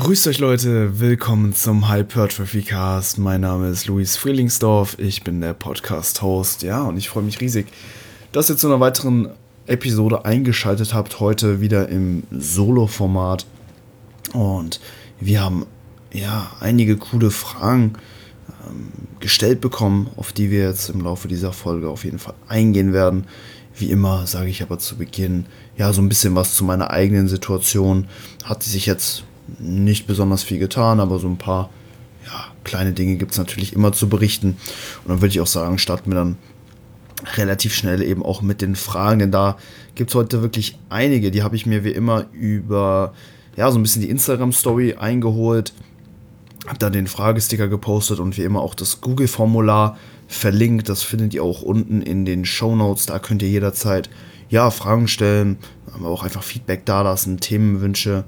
Grüßt euch Leute, willkommen zum Hypertrophy Cast. Mein Name ist Luis Frühlingsdorf, ich bin der Podcast-Host, ja, und ich freue mich riesig, dass ihr zu einer weiteren Episode eingeschaltet habt, heute wieder im Solo-Format. Und wir haben, ja, einige coole Fragen gestellt bekommen, auf die wir jetzt im Laufe dieser Folge auf jeden Fall eingehen werden. Wie immer sage ich aber zu Beginn, ja, so ein bisschen was zu meiner eigenen Situation. Hat sich jetzt nicht besonders viel getan, aber so ein paar kleine Dinge gibt es natürlich immer zu berichten. Und dann würde ich auch sagen, starten wir dann relativ schnell eben auch mit den Fragen, denn da gibt es heute wirklich einige, die habe ich mir wie immer über so ein bisschen die Instagram-Story eingeholt, habe da den Fragesticker gepostet und wie immer auch das Google-Formular verlinkt. Das findet ihr auch unten in den Shownotes, da könnt ihr jederzeit Fragen stellen, aber auch einfach Feedback dalassen, Themenwünsche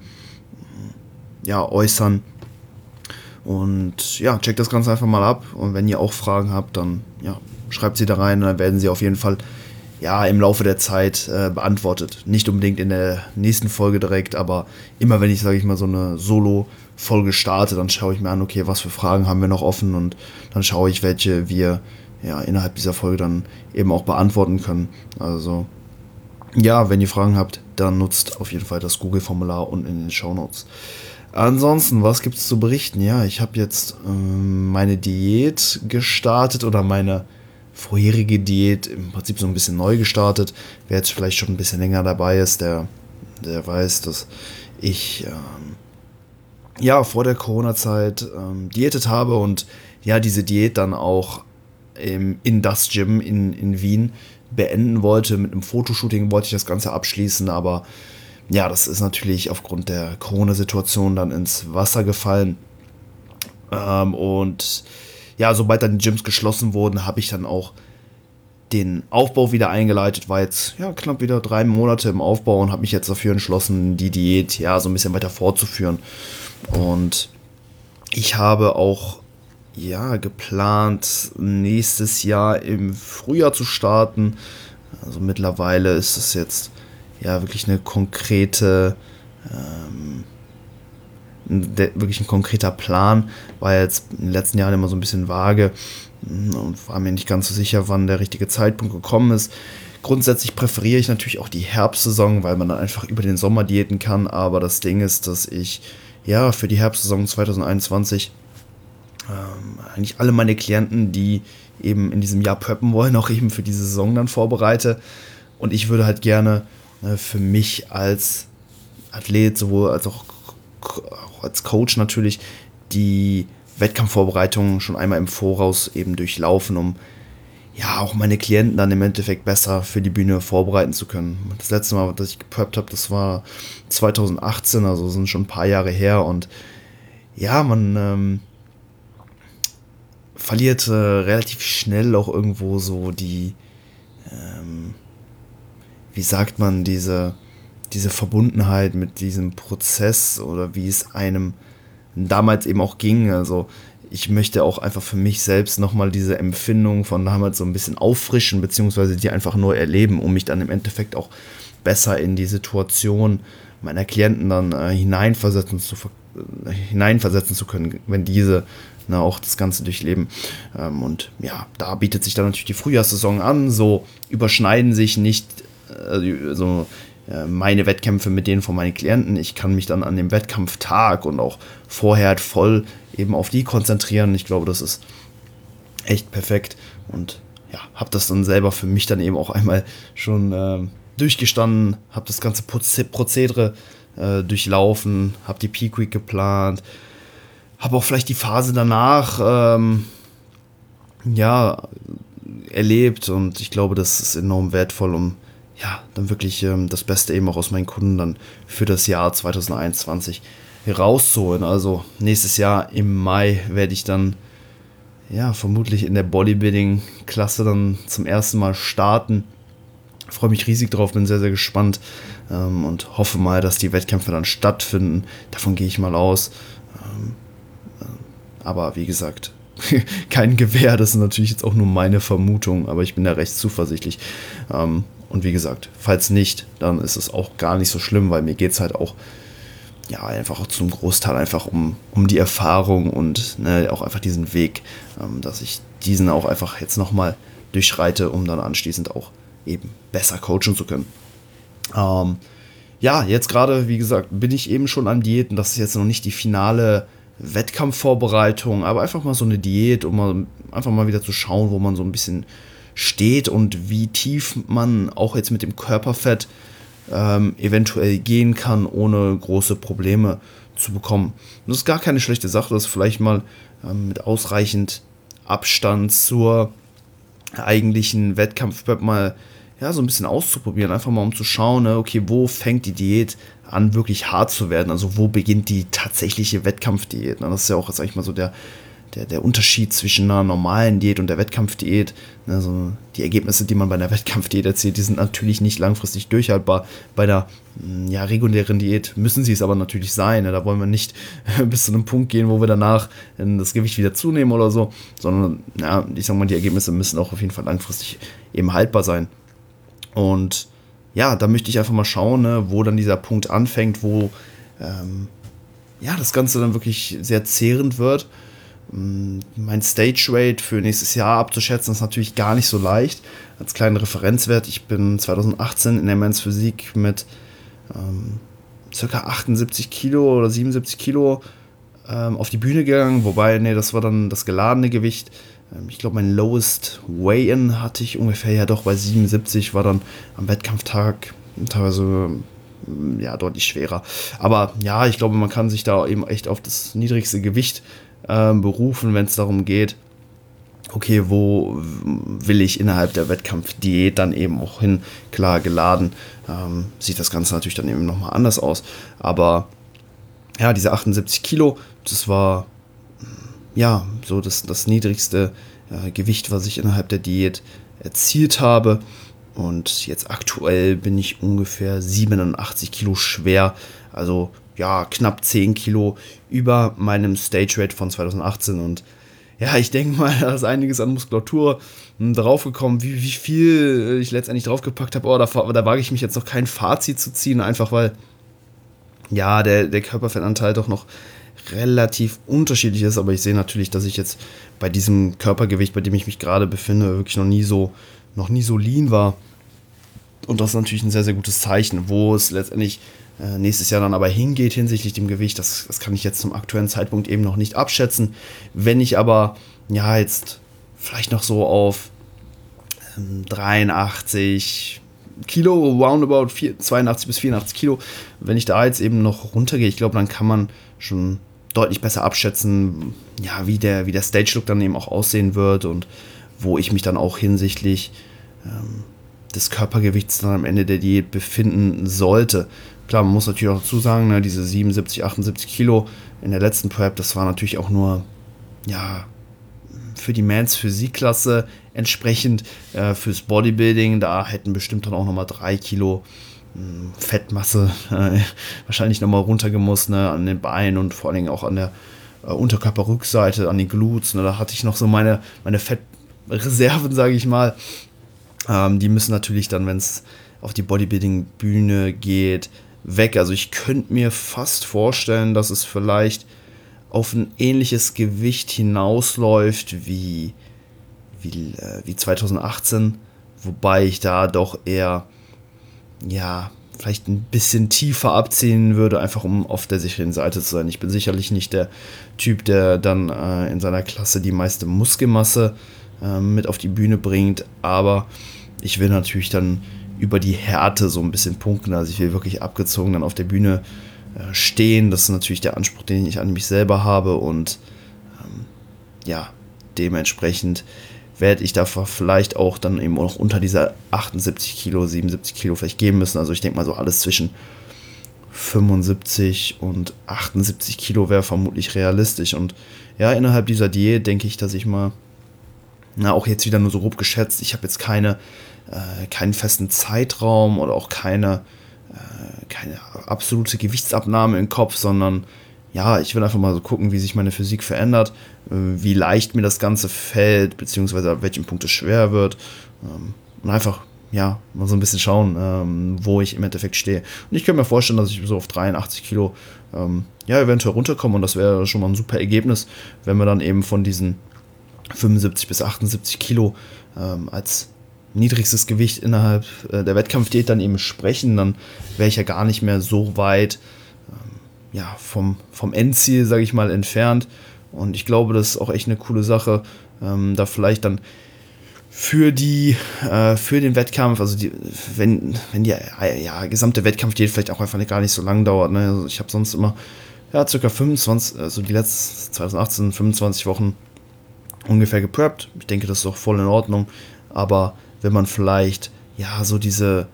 äußern. Und checkt das Ganze einfach mal ab. Und wenn ihr auch Fragen habt, dann schreibt sie da rein. Dann werden sie auf jeden Fall im Laufe der Zeit beantwortet. Nicht unbedingt in der nächsten Folge direkt, aber immer wenn ich, sage ich mal, so eine Solo-Folge starte, dann schaue ich mir an, okay, was für Fragen haben wir noch offen, und dann schaue ich, welche wir innerhalb dieser Folge dann eben auch beantworten können. Also wenn ihr Fragen habt, dann nutzt auf jeden Fall das Google-Formular unten in den Shownotes. Ansonsten, was gibt es zu berichten? Ja, ich habe jetzt meine Diät gestartet oder meine vorherige Diät im Prinzip so ein bisschen neu gestartet. Wer jetzt vielleicht schon ein bisschen länger dabei ist, der weiß, dass ich vor der Corona-Zeit diätet habe und diese Diät dann auch in das Gym in Wien beenden wollte. Mit einem Fotoshooting wollte ich das Ganze abschließen, aber das ist natürlich aufgrund der Corona-Situation dann ins Wasser gefallen. Und sobald dann die Gyms geschlossen wurden, habe ich dann auch den Aufbau wieder eingeleitet. War jetzt knapp wieder 3 Monate im Aufbau und habe mich jetzt dafür entschlossen, die Diät so ein bisschen weiter fortzuführen. Und ich habe auch geplant, nächstes Jahr im Frühjahr zu starten. Also mittlerweile ist es jetzt wirklich eine konkrete, wirklich ein konkreter Plan. War jetzt in den letzten Jahren immer so ein bisschen vage und war mir nicht ganz so sicher, wann der richtige Zeitpunkt gekommen ist. Grundsätzlich präferiere ich natürlich auch die Herbstsaison, weil man dann einfach über den Sommer diäten kann. Aber das Ding ist, dass ich für die Herbstsaison 2021 eigentlich alle meine Klienten, die eben in diesem Jahr preppen wollen, auch eben für diese Saison dann vorbereite. Und ich würde halt gerne für mich als Athlet, sowohl als auch als Coach natürlich, die Wettkampfvorbereitungen schon einmal im Voraus eben durchlaufen, um auch meine Klienten dann im Endeffekt besser für die Bühne vorbereiten zu können. Das letzte Mal, dass ich gepreppt habe, das war 2018, also sind schon ein paar Jahre her, und man verliert relativ schnell auch irgendwo so die wie sagt man, diese Verbundenheit mit diesem Prozess oder wie es einem damals eben auch ging. Also ich möchte auch einfach für mich selbst nochmal diese Empfindung von damals so ein bisschen auffrischen, beziehungsweise die einfach neu erleben, um mich dann im Endeffekt auch besser in die Situation meiner Klienten dann hineinversetzen zu können, wenn diese auch das Ganze durchleben. Und da bietet sich dann natürlich die Frühjahrssaison an. So überschneiden sich nicht meine Wettkämpfe mit denen von meinen Klienten. Ich kann mich dann an dem Wettkampftag und auch vorher halt voll eben auf die konzentrieren. Ich glaube, das ist echt perfekt, und habe das dann selber für mich dann eben auch einmal schon durchgestanden, habe das ganze Prozedere durchlaufen, habe die Peak Week geplant, habe auch vielleicht die Phase danach erlebt, und ich glaube, das ist enorm wertvoll, um dann wirklich das Beste eben auch aus meinen Kunden dann für das Jahr 2021 rauszuholen. Also nächstes Jahr im Mai werde ich dann vermutlich in der Bodybuilding-Klasse dann zum ersten Mal starten. Freue mich riesig drauf, bin sehr, sehr gespannt und hoffe mal, dass die Wettkämpfe dann stattfinden. Davon gehe ich mal aus. Aber wie gesagt, kein Gewähr, das ist natürlich jetzt auch nur meine Vermutung, aber ich bin da recht zuversichtlich. Und wie gesagt, falls nicht, dann ist es auch gar nicht so schlimm, weil mir geht es halt auch ja, einfach auch zum Großteil einfach um die Erfahrung und ne, auch einfach diesen Weg, dass ich diesen auch einfach jetzt nochmal durchschreite, um dann anschließend auch eben besser coachen zu können. Ja, jetzt gerade, wie gesagt, bin ich eben schon an Diäten. Das ist jetzt noch nicht die finale Wettkampfvorbereitung, aber einfach mal so eine Diät, um einfach mal wieder zu schauen, wo man so ein bisschen steht und wie tief man auch jetzt mit dem Körperfett eventuell gehen kann, ohne große Probleme zu bekommen. Und das ist gar keine schlechte Sache, das vielleicht mal mit ausreichend Abstand zur eigentlichen Wettkampfprep mal ja, so ein bisschen auszuprobieren, einfach mal um zu schauen, ne, okay, wo fängt die Diät an, wirklich hart zu werden, also wo beginnt die tatsächliche Wettkampfdiät. Ne? Das ist ja auch, sag ich mal, so der Unterschied zwischen einer normalen Diät und der Wettkampfdiät. Ne? So die Ergebnisse, die man bei einer Wettkampfdiät erzielt, die sind natürlich nicht langfristig durchhaltbar. Bei der ja, regulären Diät müssen sie es aber natürlich sein. Ne? Da wollen wir nicht bis zu einem Punkt gehen, wo wir danach das Gewicht wieder zunehmen oder so, sondern ja, ich sag mal, die Ergebnisse müssen auch auf jeden Fall langfristig eben haltbar sein. Und ja, da möchte ich einfach mal schauen, ne, wo dann dieser Punkt anfängt, wo ja, das Ganze dann wirklich sehr zehrend wird. Mein Stage Weight für nächstes Jahr abzuschätzen, ist natürlich gar nicht so leicht. Als kleinen Referenzwert, ich bin 2018 in der Men's Physik mit ca. 78 Kilo oder 77 Kilo auf die Bühne gegangen, wobei, nee, das war dann das geladene Gewicht. Ich glaube, mein Lowest Weigh-In hatte ich ungefähr ja doch bei 77, war dann am Wettkampftag teilweise ja deutlich schwerer. Aber ja, ich glaube, man kann sich da eben echt auf das niedrigste Gewicht berufen, wenn es darum geht, okay, wo will ich innerhalb der Wettkampfdiät dann eben auch hin? Klar, geladen sieht das Ganze natürlich dann eben nochmal anders aus. Aber ja, diese 78 Kilo, das war ja so das niedrigste Gewicht, was ich innerhalb der Diät erzielt habe. Und jetzt aktuell bin ich ungefähr 87 Kilo schwer, also ja, knapp 10 Kilo über meinem Stage Weight von 2018. Und ja, ich denke mal, da ist einiges an Muskulatur draufgekommen, wie viel ich letztendlich draufgepackt habe. Oh, da wage ich mich jetzt noch kein Fazit zu ziehen, einfach weil ja, der Körperfettanteil doch noch relativ unterschiedlich ist, aber ich sehe natürlich, dass ich jetzt bei diesem Körpergewicht, bei dem ich mich gerade befinde, wirklich noch nie so lean war. Und das ist natürlich ein sehr, sehr gutes Zeichen. Wo es letztendlich nächstes Jahr dann aber hingeht hinsichtlich dem Gewicht, das kann ich jetzt zum aktuellen Zeitpunkt eben noch nicht abschätzen. Wenn ich aber ja jetzt vielleicht noch so auf 83 Kilo, roundabout 82 bis 84 Kilo, wenn ich da jetzt eben noch runtergehe, ich glaube, dann kann man schon deutlich besser abschätzen, ja, wie der Stage-Look dann eben auch aussehen wird und wo ich mich dann auch hinsichtlich des Körpergewichts dann am Ende der Diät befinden sollte. Klar, man muss natürlich auch dazu sagen, ne, diese 77, 78 Kilo in der letzten Prep, das war natürlich auch nur, ja, für die Men's Physik-Klasse entsprechend, fürs Bodybuilding, da hätten bestimmt dann auch nochmal 3 Kilo Fettmasse wahrscheinlich nochmal runtergemusst, ne, an den Beinen und vor allen Dingen auch an der Unterkörperrückseite, an den Glutes. Ne, da hatte ich noch so meine Fettreserven, sage ich mal. Die müssen natürlich dann, wenn es auf die Bodybuilding-Bühne geht, weg. Also ich könnte mir fast vorstellen, dass es vielleicht auf ein ähnliches Gewicht hinausläuft wie 2018, wobei ich da doch eher ja, vielleicht ein bisschen tiefer abziehen würde, einfach um auf der sicheren Seite zu sein. Ich bin sicherlich nicht der Typ, der dann in seiner Klasse die meiste Muskelmasse mit auf die Bühne bringt, aber ich will natürlich dann über die Härte so ein bisschen punkten, also ich will wirklich abgezogen dann auf der Bühne stehen. Das ist natürlich der Anspruch, den ich an mich selber habe und ja, dementsprechend werde ich da vielleicht auch dann eben auch unter dieser 78 Kilo, 77 Kilo vielleicht gehen müssen. Also ich denke mal so alles zwischen 75 und 78 Kilo wäre vermutlich realistisch. Und ja, innerhalb dieser Diät denke ich, dass ich mal, auch jetzt wieder nur so grob geschätzt, ich habe jetzt keinen festen Zeitraum oder auch keine absolute Gewichtsabnahme im Kopf, sondern ja, ich will einfach mal so gucken, wie sich meine Physik verändert, wie leicht mir das Ganze fällt, beziehungsweise ab welchem Punkt es schwer wird. Und einfach ja, mal so ein bisschen schauen, wo ich im Endeffekt stehe. Und ich kann mir vorstellen, dass ich so auf 83 Kilo ja, eventuell runterkomme und das wäre schon mal ein super Ergebnis, wenn wir dann eben von diesen 75 bis 78 Kilo als niedrigstes Gewicht innerhalb der Wettkampfdiät dann eben sprechen, dann wäre ich ja gar nicht mehr so weit ja, vom Endziel, sage ich mal, entfernt. Und ich glaube, das ist auch echt eine coole Sache, da vielleicht dann für den Wettkampf, also wenn die gesamte Wettkampfdiät vielleicht auch einfach gar nicht so lang dauert. Ne? Also ich habe sonst immer ca. 25, also die letzten 2018, 25 Wochen ungefähr gepreppt. Ich denke, das ist auch voll in Ordnung. Aber wenn man vielleicht so diese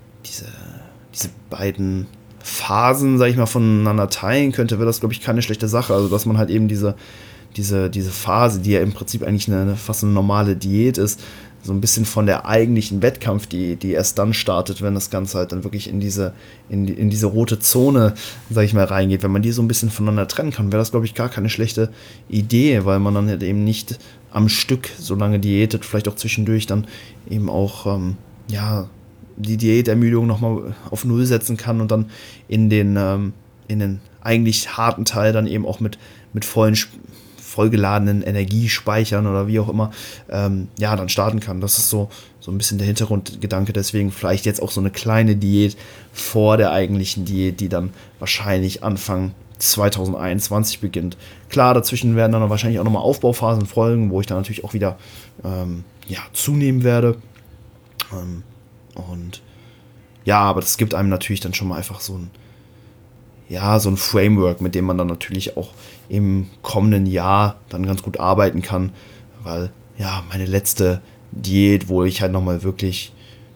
beiden Phasen, sag ich mal, voneinander teilen könnte, wäre das, glaube ich, keine schlechte Sache. Also, dass man halt eben diese Phase, die ja im Prinzip eigentlich fast eine normale Diät ist, so ein bisschen von der eigentlichen Wettkampfdiät, die erst dann startet, wenn das Ganze halt dann wirklich in diese rote Zone, sag ich mal, reingeht. Wenn man die so ein bisschen voneinander trennen kann, wäre das, glaube ich, gar keine schlechte Idee, weil man dann halt eben nicht am Stück so lange diätet, vielleicht auch zwischendurch dann eben auch, die Diätermüdung nochmal auf Null setzen kann und dann in den eigentlich harten Teil dann eben auch mit vollgeladenen Energiespeichern oder wie auch immer, dann starten kann. Das ist so ein bisschen der Hintergrundgedanke, deswegen vielleicht jetzt auch so eine kleine Diät vor der eigentlichen Diät, die dann wahrscheinlich Anfang 2021 beginnt. Klar, dazwischen werden dann wahrscheinlich auch nochmal Aufbauphasen folgen, wo ich dann natürlich auch wieder zunehmen werde. Aber das gibt einem natürlich dann schon mal einfach so ein Framework, mit dem man dann natürlich auch im kommenden Jahr dann ganz gut arbeiten kann, weil meine letzte Diät, wo ich halt nochmal wirklich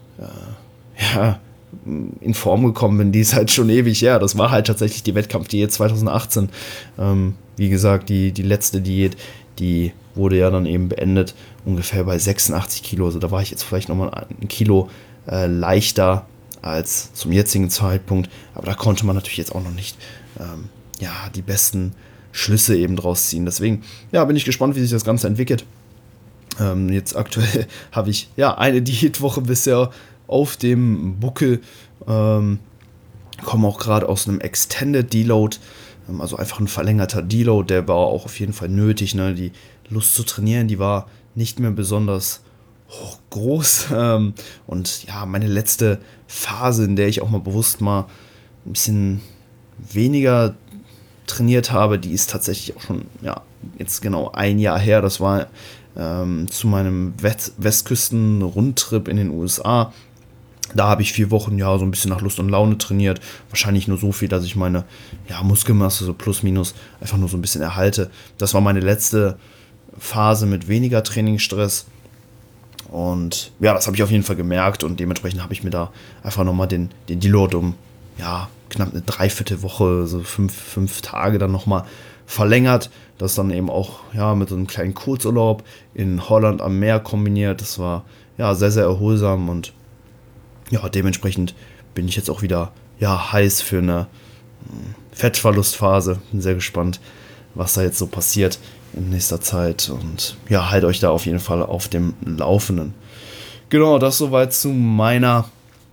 in Form gekommen bin, die ist halt schon ewig her. Das war halt tatsächlich die Wettkampfdiät 2018. Wie gesagt, die letzte Diät, die wurde ja dann eben beendet, ungefähr bei 86 Kilo. Also da war ich jetzt vielleicht nochmal ein Kilo leichter als zum jetzigen Zeitpunkt. Aber da konnte man natürlich jetzt auch noch nicht die besten Schlüsse eben draus ziehen. Deswegen bin ich gespannt, wie sich das Ganze entwickelt. Jetzt aktuell habe ich eine Diätwoche bisher auf dem Buckel. Komme auch gerade aus einem Extended Deload, also einfach ein verlängerter Deload, der war auch auf jeden Fall nötig. Ne? Die Lust zu trainieren, die war nicht mehr besonders groß. Und meine letzte Phase, in der ich auch mal bewusst mal ein bisschen weniger trainiert habe, die ist tatsächlich auch schon jetzt genau ein Jahr her. Das war zu meinem Westküsten-Rundtrip in den USA. Da habe ich 4 Wochen so ein bisschen nach Lust und Laune trainiert. Wahrscheinlich nur so viel, dass ich meine Muskelmasse so plus minus einfach nur so ein bisschen erhalte. Das war meine letzte Phase mit weniger Trainingsstress. Und das habe ich auf jeden Fall gemerkt. Und dementsprechend habe ich mir da einfach nochmal den Deload um knapp eine Dreiviertelwoche, so 5 Tage dann nochmal verlängert. Das dann eben auch mit so einem kleinen Kurzurlaub in Holland am Meer kombiniert. Das war sehr, sehr erholsam und dementsprechend bin ich jetzt auch wieder heiß für eine Fettverlustphase. Bin sehr gespannt, was da jetzt so passiert in nächster Zeit und halt euch da auf jeden Fall auf dem Laufenden. Genau, das soweit zu meiner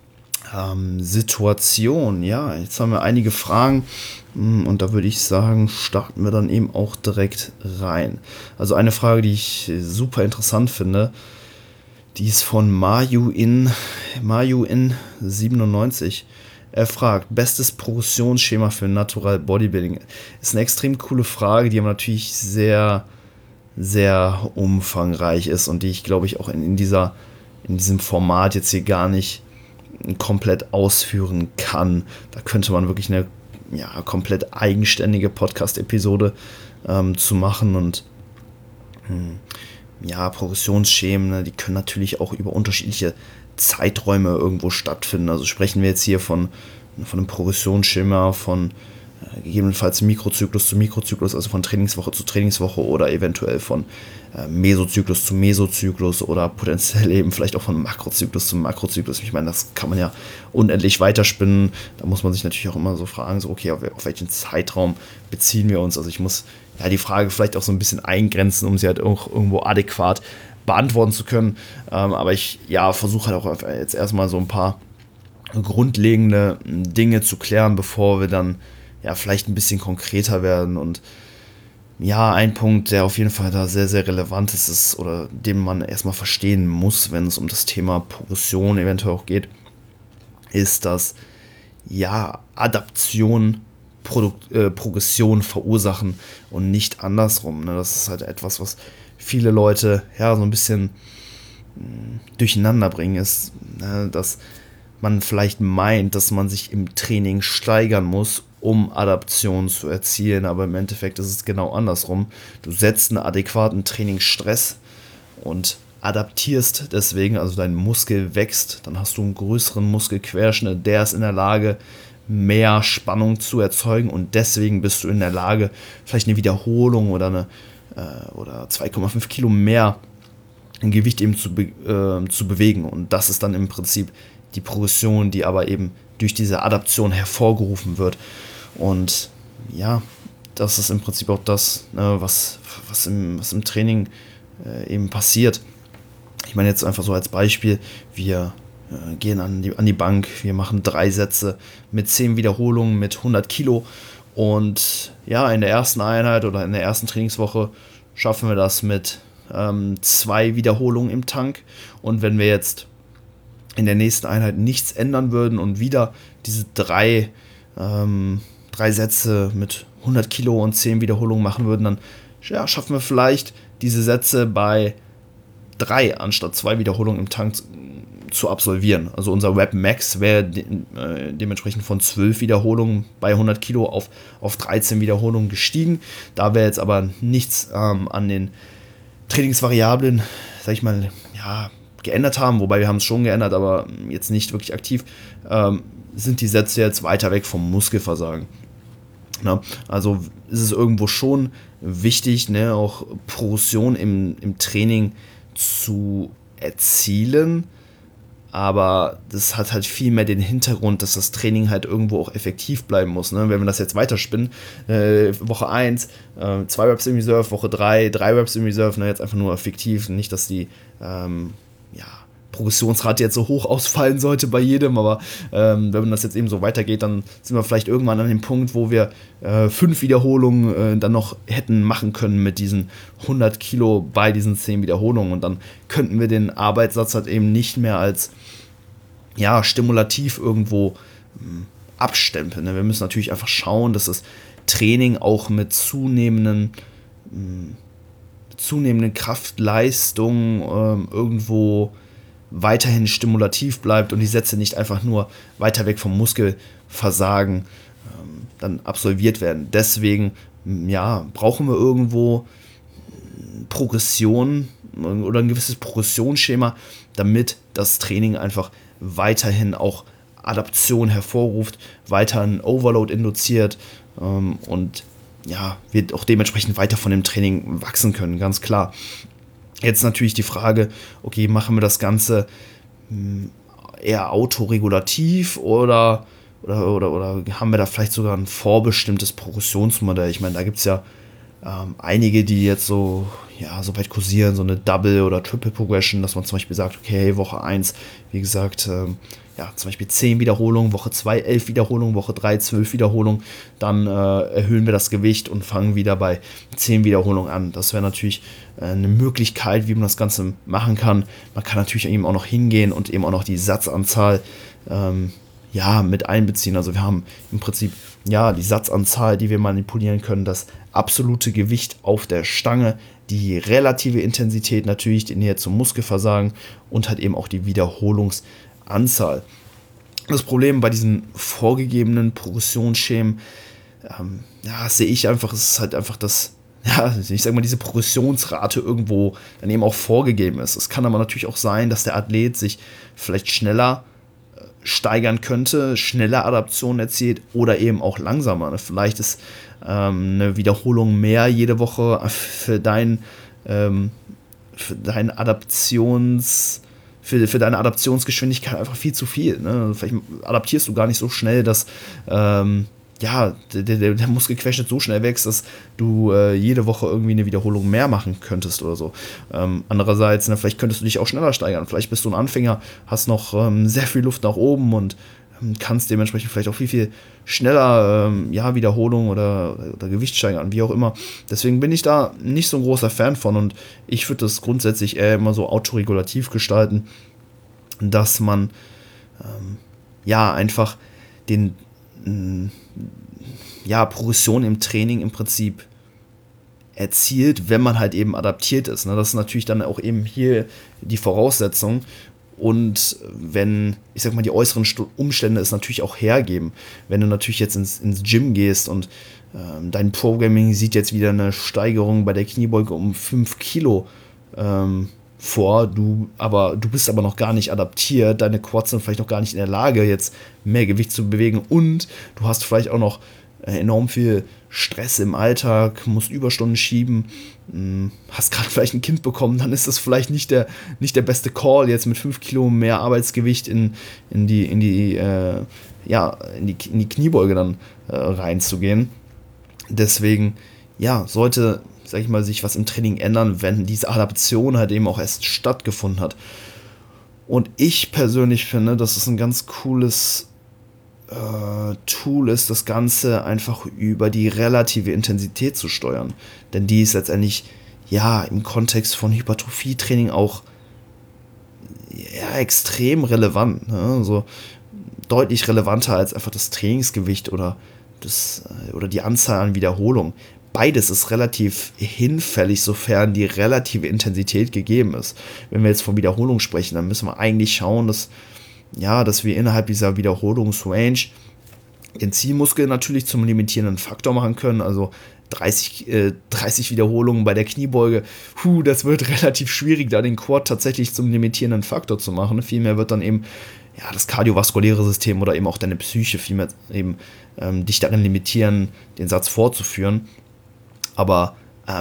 Situation. Jetzt haben wir einige Fragen und da würde ich sagen, starten wir dann eben auch direkt rein. Also eine Frage, die ich super interessant finde, die ist von Mayu in97. Er fragt, bestes Progressionsschema für Natural Bodybuilding. Ist eine extrem coole Frage, die aber natürlich sehr, sehr umfangreich ist und die ich, glaube ich, auch in diesem Format jetzt hier gar nicht komplett ausführen kann. Da könnte man wirklich eine komplett eigenständige Podcast-Episode zu machen und Progressionsschemen, ne, die können natürlich auch über unterschiedliche Zeiträume irgendwo stattfinden. Also sprechen wir jetzt hier von einem Progressionsschema von gegebenenfalls Mikrozyklus zu Mikrozyklus, also von Trainingswoche zu Trainingswoche oder eventuell von Mesozyklus zu Mesozyklus oder potenziell eben vielleicht auch von Makrozyklus zu Makrozyklus. Ich meine, das kann man ja unendlich weiterspinnen. Da muss man sich natürlich auch immer so fragen, okay, auf welchen Zeitraum beziehen wir uns? Also ich muss die Frage vielleicht auch so ein bisschen eingrenzen, um sie halt auch irgendwo adäquat beantworten zu können. Aber ich versuche halt auch jetzt erstmal so ein paar grundlegende Dinge zu klären, bevor wir dann vielleicht ein bisschen konkreter werden. Und ein Punkt, der auf jeden Fall da sehr, sehr relevant ist oder den man erstmal verstehen muss, wenn es um das Thema Progression eventuell auch geht, ist, dass Adaption Progression verursachen und nicht andersrum. Ne? Das ist halt etwas, was viele Leute so ein bisschen durcheinander bringen, ist, dass man vielleicht meint, dass man sich im Training steigern muss, um Adaption zu erzielen, aber im Endeffekt ist es genau andersrum. Du setzt einen adäquaten Trainingsstress und adaptierst deswegen, also dein Muskel wächst, dann hast du einen größeren Muskelquerschnitt, der ist in der Lage, mehr Spannung zu erzeugen und deswegen bist du in der Lage, vielleicht eine Wiederholung oder 2,5 Kilo mehr Gewicht eben zu bewegen, und das ist dann im Prinzip die Progression, die aber eben durch diese Adaption hervorgerufen wird. Und das ist im Prinzip auch das, was im Training eben passiert. Ich meine jetzt einfach so als Beispiel, wir gehen an die Bank, wir machen 3 Sätze mit 10 Wiederholungen mit 100 Kilo und in der ersten Einheit oder in der ersten Trainingswoche schaffen wir das mit 2 Wiederholungen im Tank, und wenn wir jetzt in der nächsten Einheit nichts ändern würden und wieder diese 3 Sätze mit 100 Kilo und 10 Wiederholungen machen würden, dann schaffen wir vielleicht diese Sätze bei 3 anstatt 2 Wiederholungen im Tank zu absolvieren. Also unser Rep Max wäre dementsprechend von 12 Wiederholungen bei 100 Kilo auf 13 Wiederholungen gestiegen. Da wir jetzt aber nichts an den Trainingsvariablen, sag ich mal, geändert haben, wobei wir haben es schon geändert, aber jetzt nicht wirklich aktiv, sind die Sätze jetzt weiter weg vom Muskelversagen. Also ist es irgendwo schon wichtig, auch Progression im Training zu erzielen, aber das hat halt viel mehr den Hintergrund, dass das Training halt irgendwo auch effektiv bleiben muss. Wenn wir das jetzt weiterspinnen, Woche 1, 2 Reps im Reserve, Woche 3, 3 Reps im Reserve, jetzt einfach nur fiktiv, nicht, dass die Progressionsrate jetzt so hoch ausfallen sollte bei jedem, aber wenn das jetzt eben so weitergeht, dann sind wir vielleicht irgendwann an dem Punkt, wo wir 5 Wiederholungen dann noch hätten machen können mit diesen 100 Kilo bei diesen 10 Wiederholungen, und dann könnten wir den Arbeitssatz halt eben nicht mehr als stimulativ irgendwo abstempeln. Wir müssen natürlich einfach schauen, dass das Training auch mit zunehmenden Kraftleistungen irgendwo weiterhin stimulativ bleibt und die Sätze nicht einfach nur weiter weg vom Muskelversagen dann absolviert werden. Deswegen brauchen wir irgendwo Progression oder ein gewisses Progressionsschema, damit das Training einfach weiterhin auch Adaption hervorruft, weiterhin Overload induziert und wir auch dementsprechend weiter von dem Training wachsen können, ganz klar. Jetzt natürlich die Frage, okay, machen wir das Ganze eher autoregulativ oder haben wir da vielleicht sogar ein vorbestimmtes Progressionsmodell? Ich meine, da gibt es einige, die jetzt so weit kursieren, so eine Double- oder Triple-Progression, dass man zum Beispiel sagt, okay, Woche 1, wie gesagt, zum Beispiel 10 Wiederholungen, Woche 2 11 Wiederholungen, Woche 3 12 Wiederholungen, dann erhöhen wir das Gewicht und fangen wieder bei 10 Wiederholungen an. Das wäre natürlich eine Möglichkeit, wie man das Ganze machen kann. Man kann natürlich eben auch noch hingehen und eben auch noch die Satzanzahl mit einbeziehen. Also wir haben im Prinzip die Satzanzahl, die wir manipulieren können, das absolute Gewicht auf der Stange, die relative Intensität natürlich, die Nähe zum Muskelversagen und halt eben auch die Wiederholungsanzahl. Das Problem bei diesen vorgegebenen Progressionsschemen, sehe ich einfach, es ist halt einfach ich sag mal, diese Progressionsrate irgendwo dann eben auch vorgegeben ist. Es kann aber natürlich auch sein, dass der Athlet sich vielleicht schneller steigern könnte, schneller Adaptionen erzielt oder eben auch langsamer. Vielleicht ist eine Wiederholung mehr jede Woche für deine Adaptionsgeschwindigkeit einfach viel zu viel. Ne? Vielleicht adaptierst du gar nicht so schnell, dass der Muskelquerschnitt so schnell wächst, dass du jede Woche irgendwie eine Wiederholung mehr machen könntest oder so. Andererseits, ne, vielleicht könntest du dich auch schneller steigern. Vielleicht bist du ein Anfänger, hast noch sehr viel Luft nach oben und kannst dementsprechend vielleicht auch viel schneller Wiederholung oder Gewicht steigern, wie auch immer. Deswegen bin ich da nicht so ein großer Fan von und ich würde das grundsätzlich eher immer so autoregulativ gestalten, dass man einfach den Progression im Training im Prinzip erzielt, wenn man halt eben adaptiert ist. Ne? Das ist natürlich dann auch eben hier die Voraussetzung. Und wenn, ich sag mal, die äußeren Umstände es natürlich auch hergeben, wenn du natürlich jetzt ins Gym gehst und dein Programming sieht jetzt wieder eine Steigerung bei der Kniebeuge um 5 Kilo vor, du bist aber noch gar nicht adaptiert, deine Quads sind vielleicht noch gar nicht in der Lage, jetzt mehr Gewicht zu bewegen und du hast vielleicht auch noch enorm viel Stress im Alltag, musst Überstunden schieben, hast gerade vielleicht ein Kind bekommen, dann ist das vielleicht nicht der beste Call, jetzt mit 5 Kilo mehr Arbeitsgewicht in die Kniebeuge dann reinzugehen. Deswegen, sollte, sag ich mal, sich was im Training ändern, wenn diese Adaption halt eben auch erst stattgefunden hat. Und ich persönlich finde, dass es ein ganz cooles Tool ist, das Ganze einfach über die relative Intensität zu steuern. Denn die ist letztendlich, im Kontext von Hypertrophietraining auch extrem relevant. Ne? Also deutlich relevanter als einfach das Trainingsgewicht oder die Anzahl an Wiederholungen. Beides ist relativ hinfällig, sofern die relative Intensität gegeben ist. Wenn wir jetzt von Wiederholung sprechen, dann müssen wir eigentlich schauen, dass wir innerhalb dieser Wiederholungsrange den Zielmuskel natürlich zum limitierenden Faktor machen können. Also 30 Wiederholungen bei der Kniebeuge, das wird relativ schwierig, da den Quad tatsächlich zum limitierenden Faktor zu machen. Vielmehr wird dann eben das kardiovaskuläre System oder eben auch deine Psyche vielmehr eben dich darin limitieren, den Satz fortzuführen. Aber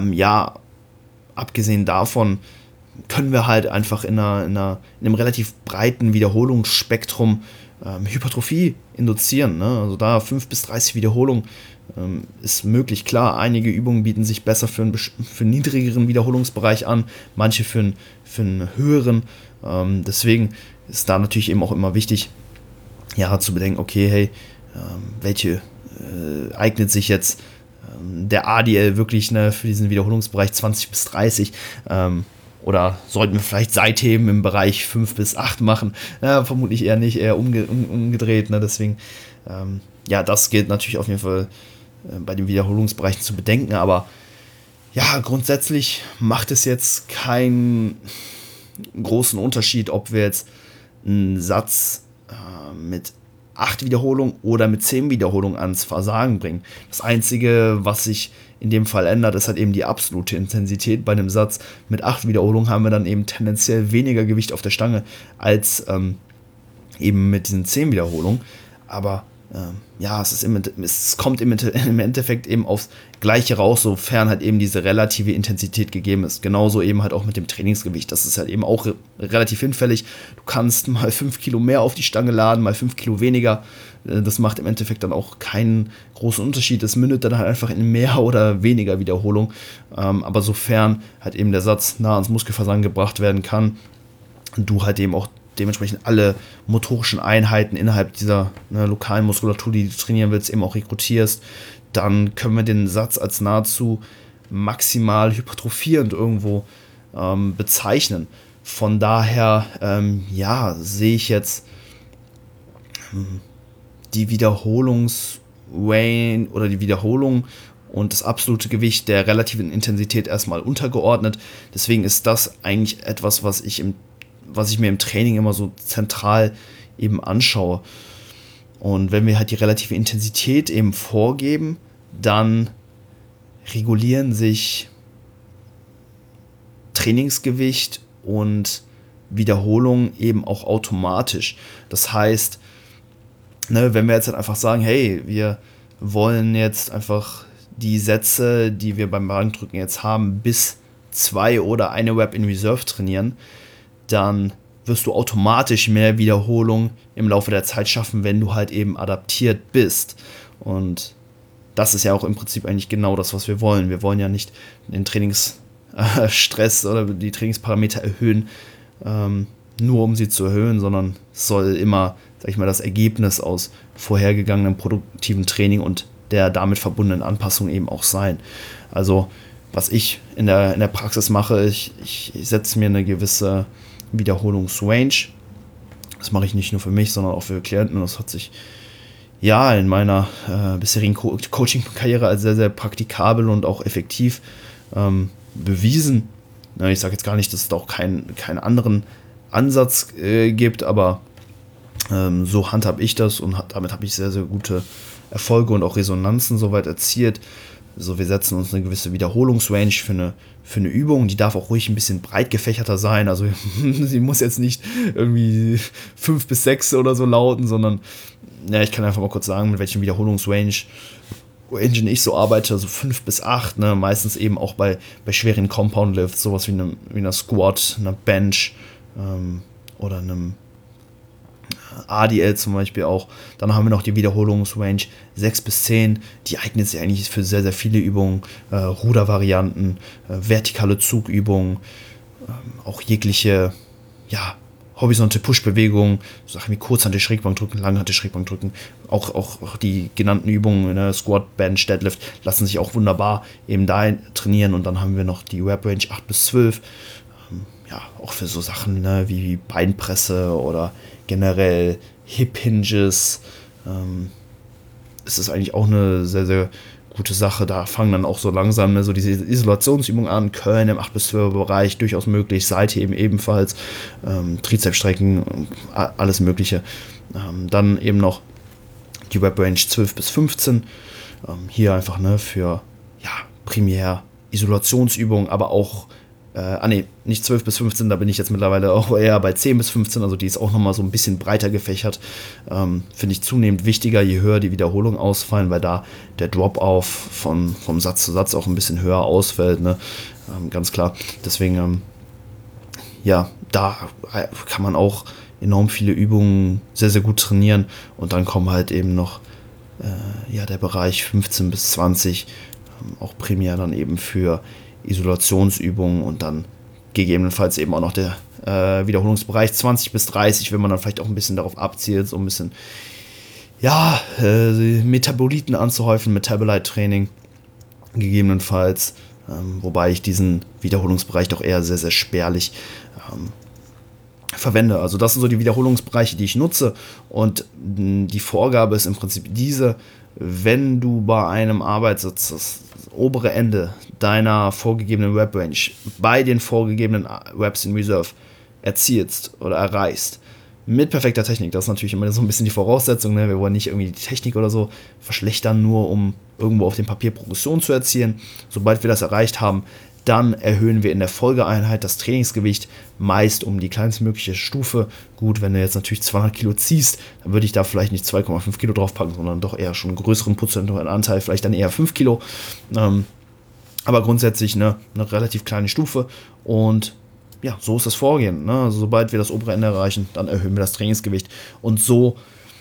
abgesehen davon können wir halt einfach in einem relativ breiten Wiederholungsspektrum Hypertrophie induzieren. Ne? Also da 5 bis 30 Wiederholungen ist möglich. Klar, einige Übungen bieten sich besser für einen niedrigeren Wiederholungsbereich an, manche für einen höheren. Deswegen ist da natürlich eben auch immer wichtig, zu bedenken, okay, hey, welche eignet sich jetzt der ADL wirklich für diesen Wiederholungsbereich 20 bis 30 oder sollten wir vielleicht Seitheben im Bereich 5 bis 8 machen? Vermutlich eher nicht, eher umgedreht. Ne? Deswegen, das gilt natürlich auf jeden Fall bei den Wiederholungsbereichen zu bedenken. Aber grundsätzlich macht es jetzt keinen großen Unterschied, ob wir jetzt einen Satz mit 8 Wiederholungen oder mit 10 Wiederholungen ans Versagen bringen. Das Einzige, was sich in dem Fall ändert, ist halt eben die absolute Intensität. Bei einem Satz mit 8 Wiederholungen haben wir dann eben tendenziell weniger Gewicht auf der Stange als eben mit diesen 10 Wiederholungen. Aber es kommt im Endeffekt eben aufs Gleiche raus, sofern halt eben diese relative Intensität gegeben ist. Genauso eben halt auch mit dem Trainingsgewicht. Das ist halt eben auch relativ hinfällig. Du kannst mal 5 Kilo mehr auf die Stange laden, mal 5 Kilo weniger. Das macht im Endeffekt dann auch keinen großen Unterschied. Das mündet dann halt einfach in mehr oder weniger Wiederholung. Aber sofern halt eben der Satz nah ans Muskelversagen gebracht werden kann, du halt eben auch dementsprechend alle motorischen Einheiten innerhalb dieser lokalen Muskulatur, die du trainieren willst, eben auch rekrutierst, dann können wir den Satz als nahezu maximal hypertrophierend irgendwo bezeichnen. Von daher, sehe ich jetzt die Wiederholungsrange oder die Wiederholung und das absolute Gewicht der relativen Intensität erstmal untergeordnet. Deswegen ist das eigentlich etwas, was ich mir im Training immer so zentral eben anschaue. Und wenn wir halt die relative Intensität eben vorgeben, dann regulieren sich Trainingsgewicht und Wiederholung eben auch automatisch. Das heißt, wenn wir jetzt halt einfach sagen, hey, wir wollen jetzt einfach die Sätze, die wir beim Bankdrücken jetzt haben, bis 2 oder eine Rep in Reserve trainieren, dann wirst du automatisch mehr Wiederholung im Laufe der Zeit schaffen, wenn du halt eben adaptiert bist. Und das ist ja auch im Prinzip eigentlich genau das, was wir wollen. Wir wollen ja nicht den Trainingsstress oder die Trainingsparameter erhöhen, nur um sie zu erhöhen, sondern es soll immer, sag ich mal, das Ergebnis aus vorhergegangenem produktiven Training und der damit verbundenen Anpassung eben auch sein. Also was ich in der Praxis mache, ich setze mir eine gewisse Wiederholungsrange. Das mache ich nicht nur für mich, sondern auch für Klienten. Das hat sich ja in meiner bisherigen Coaching-Karriere als sehr, sehr praktikabel und auch effektiv bewiesen. Ich sage jetzt gar nicht, dass es da auch keinen anderen Ansatz gibt, aber so handhab ich das und damit habe ich sehr, sehr gute Erfolge und auch Resonanzen soweit erzielt. So, wir setzen uns eine gewisse Wiederholungsrange für eine Übung, die darf auch ruhig ein bisschen breit gefächerter sein, also sie muss jetzt nicht irgendwie 5 bis 6 oder so lauten, sondern ja, ich kann einfach mal kurz sagen, mit welchem Wiederholungsrange ich so arbeite, also 5 bis 8, ne, meistens eben auch bei schweren Compound Lifts, sowas wie einer Squat, einer Bench oder einem ADL zum Beispiel auch. Dann haben wir noch die Wiederholungsrange 6 bis 10, die eignet sich eigentlich für sehr, sehr viele Übungen, Rudervarianten, vertikale Zugübungen, auch jegliche, ja, horizontale Push-Bewegungen, so Sachen wie Kurzhantel-Schrägbankdrücken, Langhantel-Schrägbankdrücken, auch die genannten Übungen, ne, Squat, Bench, Deadlift, lassen sich auch wunderbar eben da trainieren. Und dann haben wir noch die Rep-Range 8 bis 12, ja, auch für so Sachen, ne, wie Beinpresse oder generell Hip-Hinges. Es ist eigentlich auch eine sehr, sehr gute Sache. Da fangen dann auch so langsam, ne, so diese Isolationsübungen an. Curl im 8 bis 12 Bereich durchaus möglich. Seitheben ebenfalls. Trizepsstrecken, alles Mögliche. Dann eben noch die Rep-Range 12 bis 15. Hier einfach, ne, für ja, primär Isolationsübungen, aber auch nicht 12 bis 15, da bin ich jetzt mittlerweile auch eher bei 10 bis 15, also die ist auch nochmal so ein bisschen breiter gefächert. Finde ich zunehmend wichtiger, je höher die Wiederholungen ausfallen, weil da der Drop-Off vom Satz zu Satz auch ein bisschen höher ausfällt, ne? Ganz klar. Deswegen, ja, da kann man auch enorm viele Übungen sehr, sehr gut trainieren und dann kommen halt eben noch der Bereich 15 bis 20, auch primär dann eben für Isolationsübungen und dann gegebenenfalls eben auch noch der Wiederholungsbereich 20 bis 30, wenn man dann vielleicht auch ein bisschen darauf abzielt, so ein bisschen Metaboliten anzuhäufen, Metabolite-Training gegebenenfalls, wobei ich diesen Wiederholungsbereich doch eher sehr, sehr spärlich verwende. Also das sind so die Wiederholungsbereiche, die ich nutze und die Vorgabe ist im Prinzip diese: Wenn du bei einem Arbeitssatz das obere Ende deiner vorgegebenen Rep-Range bei den vorgegebenen Reps in Reserve erzielst oder erreichst, mit perfekter Technik, das ist natürlich immer so ein bisschen die Voraussetzung, ne? Wir wollen nicht irgendwie die Technik oder so verschlechtern, nur um irgendwo auf dem Papier Progression zu erzielen. Sobald wir das erreicht haben, dann erhöhen wir in der Folgeeinheit das Trainingsgewicht meist um die kleinstmögliche Stufe. Gut, wenn du jetzt natürlich 200 Kilo ziehst, dann würde ich da vielleicht nicht 2,5 Kilo draufpacken, sondern doch eher schon einen größeren prozentualen Anteil, vielleicht dann eher 5 Kilo. Aber grundsätzlich eine relativ kleine Stufe und ja, so ist das Vorgehen, ne? Also sobald wir das obere Ende erreichen, dann erhöhen wir das Trainingsgewicht und so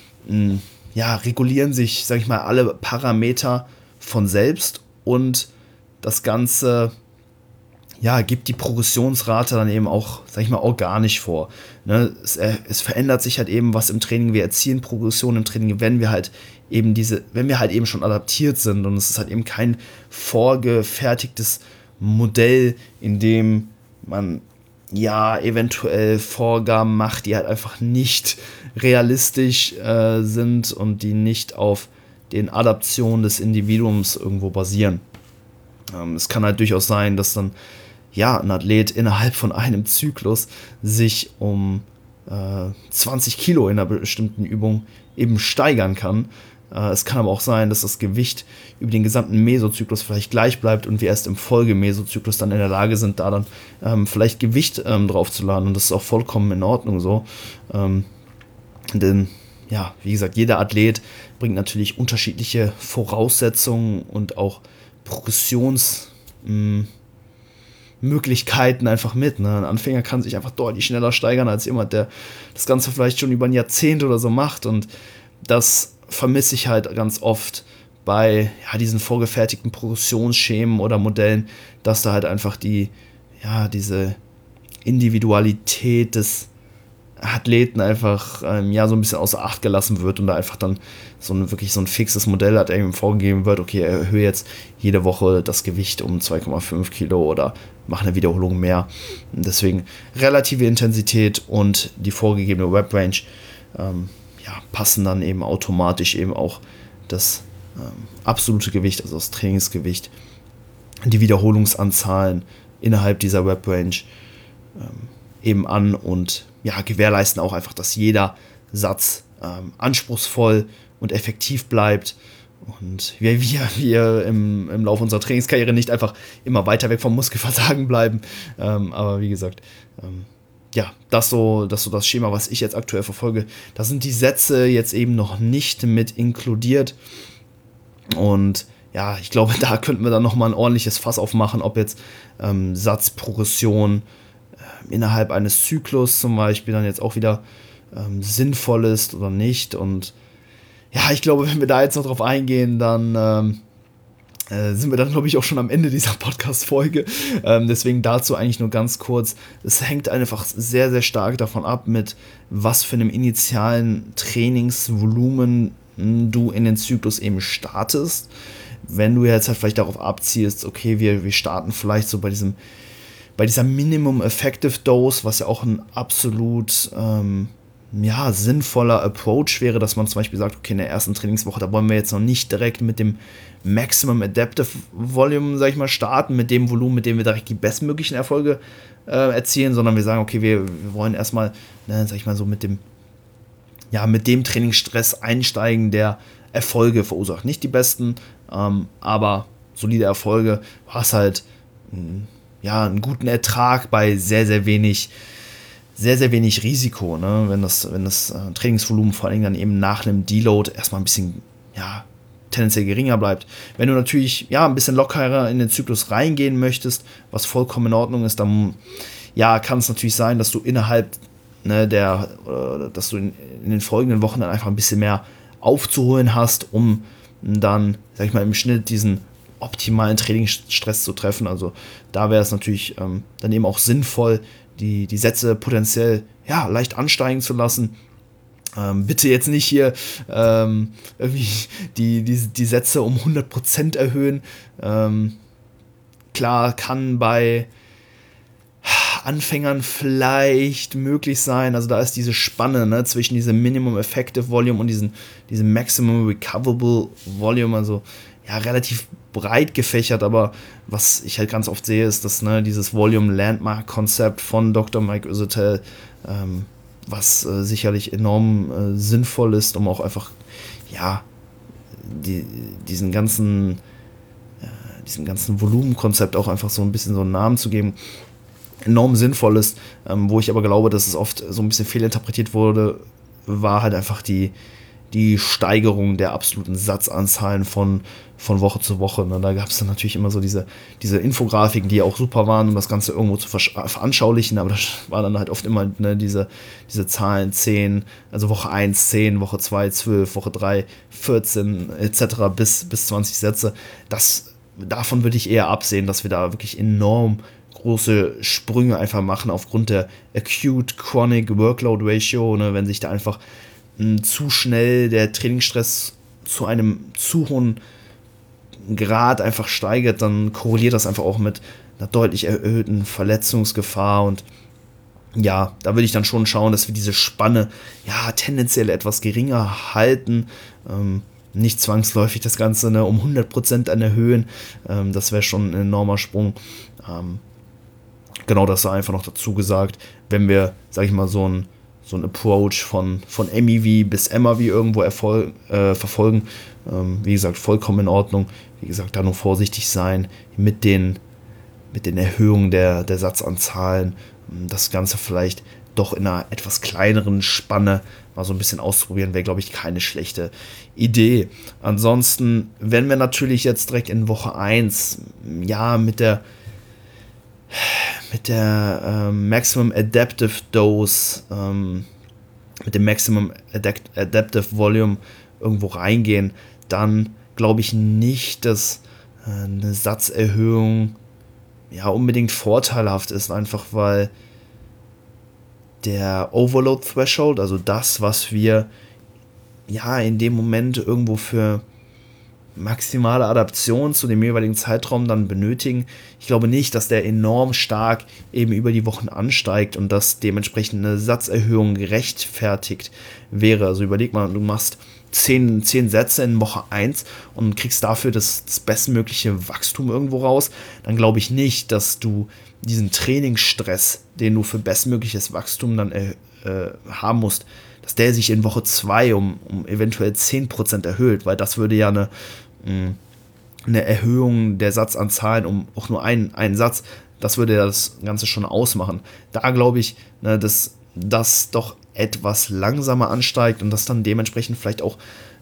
regulieren sich, sag ich mal, alle Parameter von selbst und das Ganze gibt die Progressionsrate dann eben auch, sag ich mal, organisch vor. Ne? Es verändert sich halt eben was im Training. Wir erzielen Progression im Training, wenn wir halt eben schon adaptiert sind und es ist halt eben kein vorgefertigtes Modell, in dem man eventuell Vorgaben macht, die halt einfach nicht realistisch sind und die nicht auf den Adaptionen des Individuums irgendwo basieren. Es kann halt durchaus sein, dass dann ein Athlet innerhalb von einem Zyklus sich um 20 Kilo in einer bestimmten Übung eben steigern kann. Es kann aber auch sein, dass das Gewicht über den gesamten Mesozyklus vielleicht gleich bleibt und wir erst im Folgemesozyklus dann in der Lage sind, da dann vielleicht Gewicht draufzuladen und das ist auch vollkommen in Ordnung so. Denn wie gesagt, jeder Athlet bringt natürlich unterschiedliche Voraussetzungen und auch Progressionsmöglichkeiten einfach mit. Ne? Ein Anfänger kann sich einfach deutlich schneller steigern als jemand, der das Ganze vielleicht schon über ein Jahrzehnt oder so macht und das vermisse ich halt ganz oft bei diesen vorgefertigten Progressionsschemen oder Modellen, dass da halt einfach diese Individualität des Athleten einfach so ein bisschen außer Acht gelassen wird und da einfach dann wirklich so ein fixes Modell hat irgendwie vorgegeben wird, okay, erhöhe jetzt jede Woche das Gewicht um 2,5 Kilo oder mach eine Wiederholung mehr. Und deswegen relative Intensität und die vorgegebene Rep-Range passen dann eben automatisch eben auch das absolute Gewicht, also das Trainingsgewicht, die Wiederholungsanzahlen innerhalb dieser Rep-Range eben an und gewährleisten auch einfach, dass jeder Satz anspruchsvoll und effektiv bleibt und wir im Laufe unserer Trainingskarriere nicht einfach immer weiter weg vom Muskelversagen bleiben. Aber wie gesagt, das so das Schema, was ich jetzt aktuell verfolge. Da sind die Sätze jetzt eben noch nicht mit inkludiert. Und ich glaube, da könnten wir dann nochmal ein ordentliches Fass aufmachen, ob jetzt Satzprogression innerhalb eines Zyklus zum Beispiel dann jetzt auch wieder sinnvoll ist oder nicht. Und ich glaube, wenn wir da jetzt noch drauf eingehen, dann sind wir dann, glaube ich, auch schon am Ende dieser Podcast-Folge. Deswegen dazu eigentlich nur ganz kurz. Es hängt einfach sehr, sehr stark davon ab, mit was für einem initialen Trainingsvolumen du in den Zyklus eben startest. Wenn du jetzt halt vielleicht darauf abzielst, okay, wir starten vielleicht so bei dieser Minimum Effective Dose, was ja auch ein absolut sinnvoller Approach wäre, dass man zum Beispiel sagt, okay, in der ersten Trainingswoche, da wollen wir jetzt noch nicht direkt mit dem Maximum Adaptive Volume, sag ich mal, starten, mit dem Volumen, mit dem wir direkt die bestmöglichen Erfolge erzielen, sondern wir sagen, okay, wir wollen erstmal, sag ich mal so, mit dem Trainingsstress einsteigen, der Erfolge verursacht. Nicht die besten, aber solide Erfolge. Du hast halt einen guten Ertrag bei sehr, sehr wenig Risiko, ne? Wenn das Trainingsvolumen vor allem dann eben nach einem Deload erstmal ein bisschen tendenziell geringer bleibt. Wenn du natürlich ein bisschen lockerer in den Zyklus reingehen möchtest, was vollkommen in Ordnung ist, dann kann es natürlich sein, dass du innerhalb dass du in den folgenden Wochen dann einfach ein bisschen mehr aufzuholen hast, um dann, sag ich mal, im Schnitt diesen optimalen Trainingsstress zu treffen. Also da wäre es natürlich dann eben auch sinnvoll, die Sätze potenziell leicht ansteigen zu lassen. Bitte jetzt nicht hier irgendwie die Sätze um 100% erhöhen. Klar, kann bei Anfängern vielleicht möglich sein. Also da ist diese Spanne zwischen diesem Minimum Effective Volume und diesem Maximum Recoverable Volume, also relativ breit gefächert, aber was ich halt ganz oft sehe, ist, dass dieses Volume Landmark Konzept von Dr. Mike Usertel, was sicherlich enorm sinnvoll ist, um auch einfach diesen ganzen Volumenkonzept auch einfach so ein bisschen so einen Namen zu geben, enorm sinnvoll ist, wo ich aber glaube, dass es oft so ein bisschen fehlinterpretiert wurde, war halt einfach die Steigerung der absoluten Satzanzahlen von Woche zu Woche. Da gab es dann natürlich immer so diese Infografiken, die auch super waren, um das Ganze irgendwo zu veranschaulichen, aber das war dann halt oft immer diese Zahlen 10, also Woche 1 10, Woche 2 12, Woche 3 14 etc. bis 20 Sätze. Davon würde ich eher absehen, dass wir da wirklich enorm große Sprünge einfach machen aufgrund der Acute Chronic Workload Ratio, wenn sich da einfach zu schnell der Trainingsstress zu einem zu hohen Grad einfach steigert, dann korreliert das einfach auch mit einer deutlich erhöhten Verletzungsgefahr und da würde ich dann schon schauen, dass wir diese Spanne tendenziell etwas geringer halten, nicht zwangsläufig das Ganze um 100% erhöhen, das wäre schon ein enormer Sprung. Genau, das sei einfach noch dazu gesagt, wenn wir, sag ich mal, so ein Approach von MEV bis MAV irgendwo verfolgen. Wie gesagt, vollkommen in Ordnung. Wie gesagt, da nur vorsichtig sein mit den Erhöhungen der Satzanzahlen. Das Ganze vielleicht doch in einer etwas kleineren Spanne mal so ein bisschen ausprobieren, wäre, glaube ich, keine schlechte Idee. Ansonsten, wenn wir natürlich jetzt direkt in Woche 1 mit der Maximum Adaptive Dose, mit dem Maximum Adaptive Volume irgendwo reingehen, dann glaube ich nicht, dass eine Satzerhöhung ja unbedingt vorteilhaft ist, einfach weil der Overload Threshold, also das, was wir ja in dem Moment irgendwo für maximale Adaption zu dem jeweiligen Zeitraum dann benötigen. Ich glaube nicht, dass der enorm stark eben über die Wochen ansteigt und dass dementsprechend eine Satzerhöhung gerechtfertigt wäre. Also überleg mal, du machst 10 Sätze in Woche 1 und kriegst dafür das bestmögliche Wachstum irgendwo raus, dann glaube ich nicht, dass du diesen Trainingsstress, den du für bestmögliches Wachstum dann haben musst, dass der sich in Woche 2 um eventuell 10% erhöht, weil das würde ja eine Erhöhung der Satzanzahlen um auch nur einen Satz, das würde ja das Ganze schon ausmachen. Da glaube ich, dass das doch etwas langsamer ansteigt und dass dann dementsprechend vielleicht auch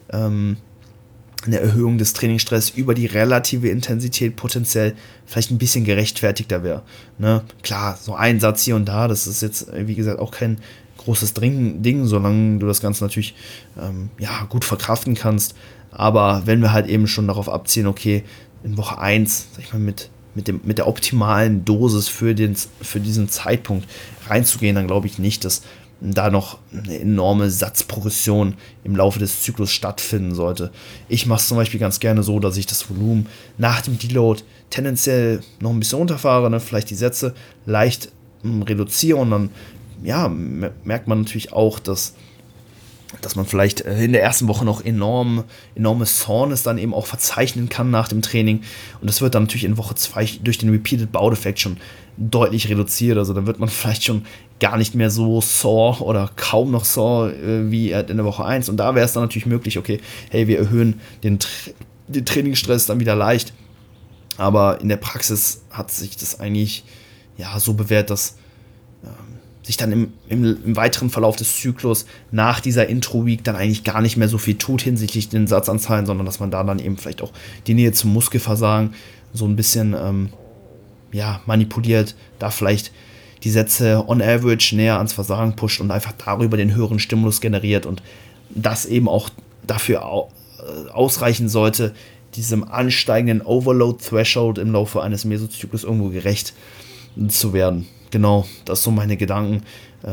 eine Erhöhung des Trainingsstress über die relative Intensität potenziell vielleicht ein bisschen gerechtfertigter wäre. Ne? Klar, so ein Satz hier und da, das ist jetzt, wie gesagt, auch kein großes Ding, solange du das Ganze natürlich gut verkraften kannst. Aber wenn wir halt eben schon darauf abzielen, okay, in Woche 1, sag ich mal, mit der optimalen Dosis für diesen Zeitpunkt reinzugehen, dann glaube ich nicht, dass da noch eine enorme Satzprogression im Laufe des Zyklus stattfinden sollte. Ich mache es zum Beispiel ganz gerne so, dass ich das Volumen nach dem Deload tendenziell noch ein bisschen runterfahre, ne? Vielleicht die Sätze leicht reduziere und dann merkt man natürlich auch, dass man vielleicht in der ersten Woche noch enorme Soreness dann eben auch verzeichnen kann nach dem Training. Und das wird dann natürlich in Woche 2 durch den Repeated Bout Effect schon deutlich reduziert. Also dann wird man vielleicht schon gar nicht mehr so sore oder kaum noch sore wie in der Woche 1. Und da wäre es dann natürlich möglich, okay, hey, wir erhöhen den Trainingsstress dann wieder leicht. Aber in der Praxis hat sich das eigentlich so bewährt, dass sich dann im weiteren Verlauf des Zyklus nach dieser Intro-Week dann eigentlich gar nicht mehr so viel tut hinsichtlich den Satzanzahlen, sondern dass man da dann eben vielleicht auch die Nähe zum Muskelversagen so ein bisschen manipuliert, da vielleicht die Sätze on average näher ans Versagen pusht und einfach darüber den höheren Stimulus generiert und das eben auch dafür ausreichen sollte, diesem ansteigenden Overload-Threshold im Laufe eines Mesozyklus irgendwo gerecht zu werden. Genau, das sind so meine Gedanken.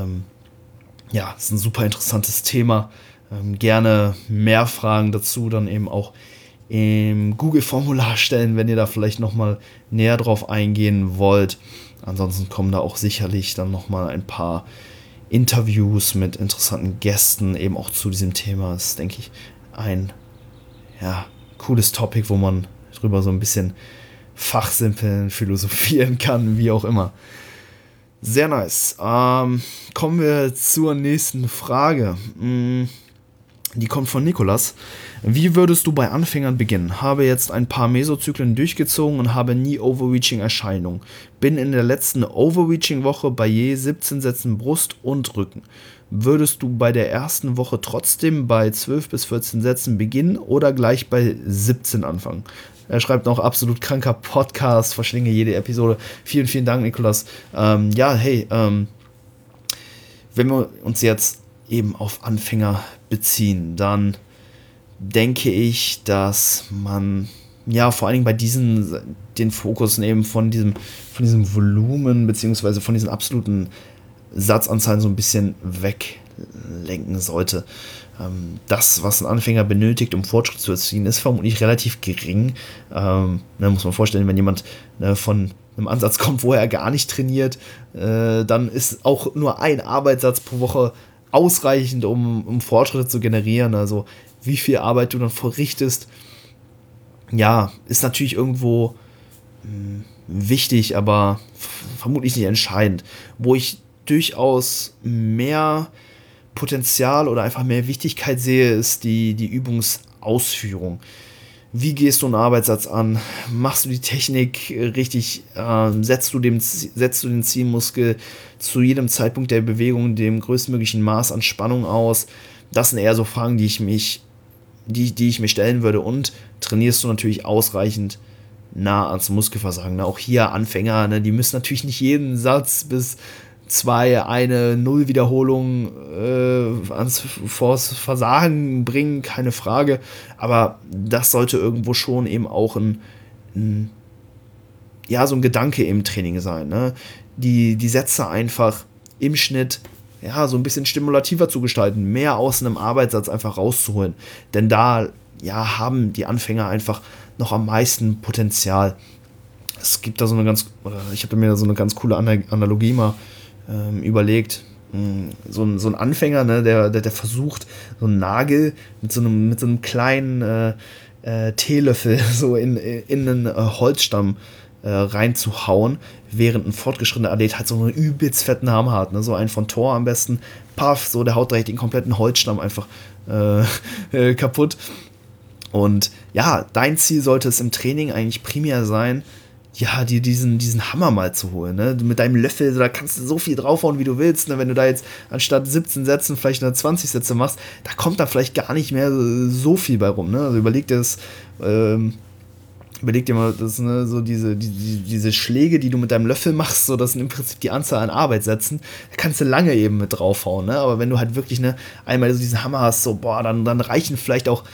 Ist ein super interessantes Thema. Gerne mehr Fragen dazu dann eben auch im Google-Formular stellen, wenn ihr da vielleicht nochmal näher drauf eingehen wollt. Ansonsten kommen da auch sicherlich dann nochmal ein paar Interviews mit interessanten Gästen eben auch zu diesem Thema. Das ist, denke ich, ein cooles Topic, wo man drüber so ein bisschen fachsimpeln, philosophieren kann, wie auch immer. Sehr nice. Kommen wir zur nächsten Frage. Die kommt von Nikolas. Wie würdest du bei Anfängern beginnen? Habe jetzt ein paar Mesozyklen durchgezogen und habe nie Overreaching-Erscheinungen. Bin in der letzten Overreaching-Woche bei je 17 Sätzen Brust und Rücken. Würdest du bei der ersten Woche trotzdem bei 12 bis 14 Sätzen beginnen oder gleich bei 17 anfangen? Er schreibt noch, absolut kranker Podcast, verschlinge jede Episode. Vielen, vielen Dank, Nikolas. Wenn wir uns jetzt eben auf Anfänger beziehen, dann denke ich, dass man vor allen Dingen bei den Fokus eben von diesem Volumen beziehungsweise von diesen absoluten Satzanzahlen so ein bisschen weglenken sollte. Das, was ein Anfänger benötigt, um Fortschritt zu erzielen, ist vermutlich relativ gering. Muss man vorstellen, wenn jemand von einem Ansatz kommt, wo er gar nicht trainiert, dann ist auch nur ein Arbeitssatz pro Woche ausreichend, um Fortschritte zu generieren. Also wie viel Arbeit du dann verrichtest, ist natürlich irgendwo wichtig, aber vermutlich nicht entscheidend. Wo ich durchaus mehr Potenzial oder einfach mehr Wichtigkeit sehe, ist die Übungsausführung. Wie gehst du einen Arbeitssatz an? Machst du die Technik richtig? Setzt du den Zielmuskel zu jedem Zeitpunkt der Bewegung dem größtmöglichen Maß an Spannung aus? Das sind eher so Fragen, die ich mir stellen würde. Und trainierst du natürlich ausreichend nah ans Muskelversagen? Auch hier Anfänger, die müssen natürlich nicht jeden Satz bis eine Null-Wiederholung vors Versagen bringen, keine Frage. Aber das sollte irgendwo schon eben auch so ein Gedanke im Training sein. Ne? Die Sätze einfach im Schnitt so ein bisschen stimulativer zu gestalten, mehr aus einem Arbeitssatz einfach rauszuholen. Denn da haben die Anfänger einfach noch am meisten Potenzial. Es gibt da ich habe mir da so eine ganz coole Analogie mal überlegt. So ein Anfänger, ne, der versucht, so einen Nagel mit so einem kleinen Teelöffel so in einen Holzstamm reinzuhauen, während ein fortgeschrittener Athlet halt so einen übelst fetten Hammer hat, ne? So einen von Thor am besten, paff, so der haut direkt den kompletten Holzstamm einfach kaputt. Und ja, dein Ziel sollte es im Training eigentlich primär sein, dir diesen Hammer mal zu holen. Ne? Mit deinem Löffel, da kannst du so viel draufhauen, wie du willst. Ne? Wenn du da jetzt anstatt 17 Sätzen vielleicht 20 Sätze machst, da kommt da vielleicht gar nicht mehr so viel bei rum. Ne? Also überleg dir mal, das, ne, so diese Schläge, die du mit deinem Löffel machst, so das sind im Prinzip die Anzahl an Arbeitssätzen, da kannst du lange eben mit draufhauen, ne? Aber wenn du halt wirklich einmal so diesen Hammer hast, so boah, dann reichen vielleicht auch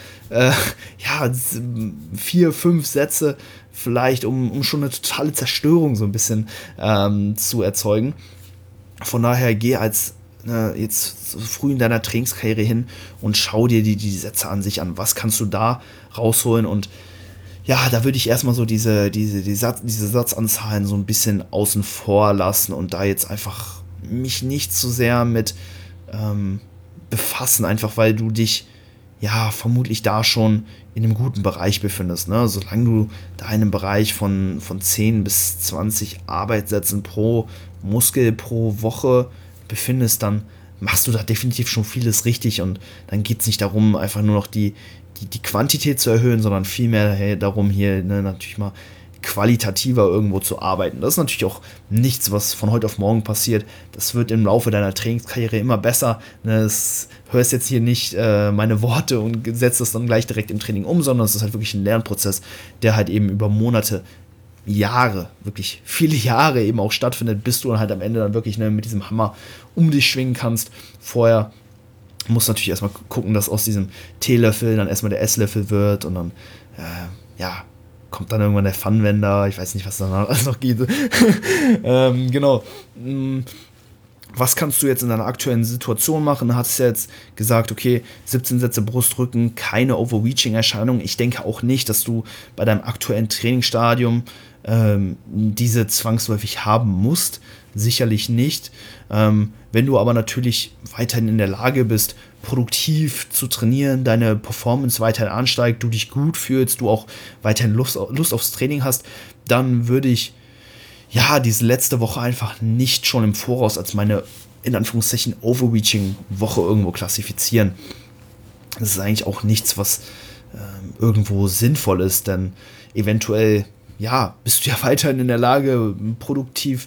4, 5 Sätze vielleicht, um schon eine totale Zerstörung so ein bisschen zu erzeugen. Von daher geh jetzt so früh in deiner Trainingskarriere hin und schau dir die Sätze an sich an. Was kannst du da rausholen? Und ja, da würde ich erstmal so diese Satzanzahlen so ein bisschen außen vor lassen und da jetzt einfach mich nicht zu sehr mit befassen, einfach weil du dich vermutlich da schon in einem guten Bereich befindest. Ne? Solange du da in einem Bereich von 10 bis 20 Arbeitssätzen pro Muskel pro Woche befindest, dann machst du da definitiv schon vieles richtig und dann geht es nicht darum, einfach nur noch die Quantität zu erhöhen, sondern vielmehr darum, hier natürlich mal qualitativer irgendwo zu arbeiten. Das ist natürlich auch nichts, was von heute auf morgen passiert. Das wird im Laufe deiner Trainingskarriere immer besser. Hörst jetzt hier nicht meine Worte und setzt das dann gleich direkt im Training um, sondern es ist halt wirklich ein Lernprozess, der halt eben über Monate, Jahre, wirklich viele Jahre eben auch stattfindet, bis du dann halt am Ende dann wirklich mit diesem Hammer um dich schwingen kannst. Vorher musst du natürlich erstmal gucken, dass aus diesem Teelöffel dann erstmal der Esslöffel wird und dann kommt dann irgendwann der Pfannenwender, ich weiß nicht, was dann alles noch geht. Genau. Was kannst du jetzt in deiner aktuellen Situation machen? Du hast ja jetzt gesagt, okay, 17 Sätze Brustrücken, keine Overreaching-Erscheinung. Ich denke auch nicht, dass du bei deinem aktuellen Trainingsstadium diese zwangsläufig haben musst. Sicherlich nicht. Wenn du aber natürlich weiterhin in der Lage bist, produktiv zu trainieren, deine Performance weiterhin ansteigt, du dich gut fühlst, du auch weiterhin Lust aufs Training hast, dann würde ich diese letzte Woche einfach nicht schon im Voraus als meine, in Anführungszeichen, Overreaching-Woche irgendwo klassifizieren. Das ist eigentlich auch nichts, was irgendwo sinnvoll ist, denn eventuell, bist du ja weiterhin in der Lage, produktiv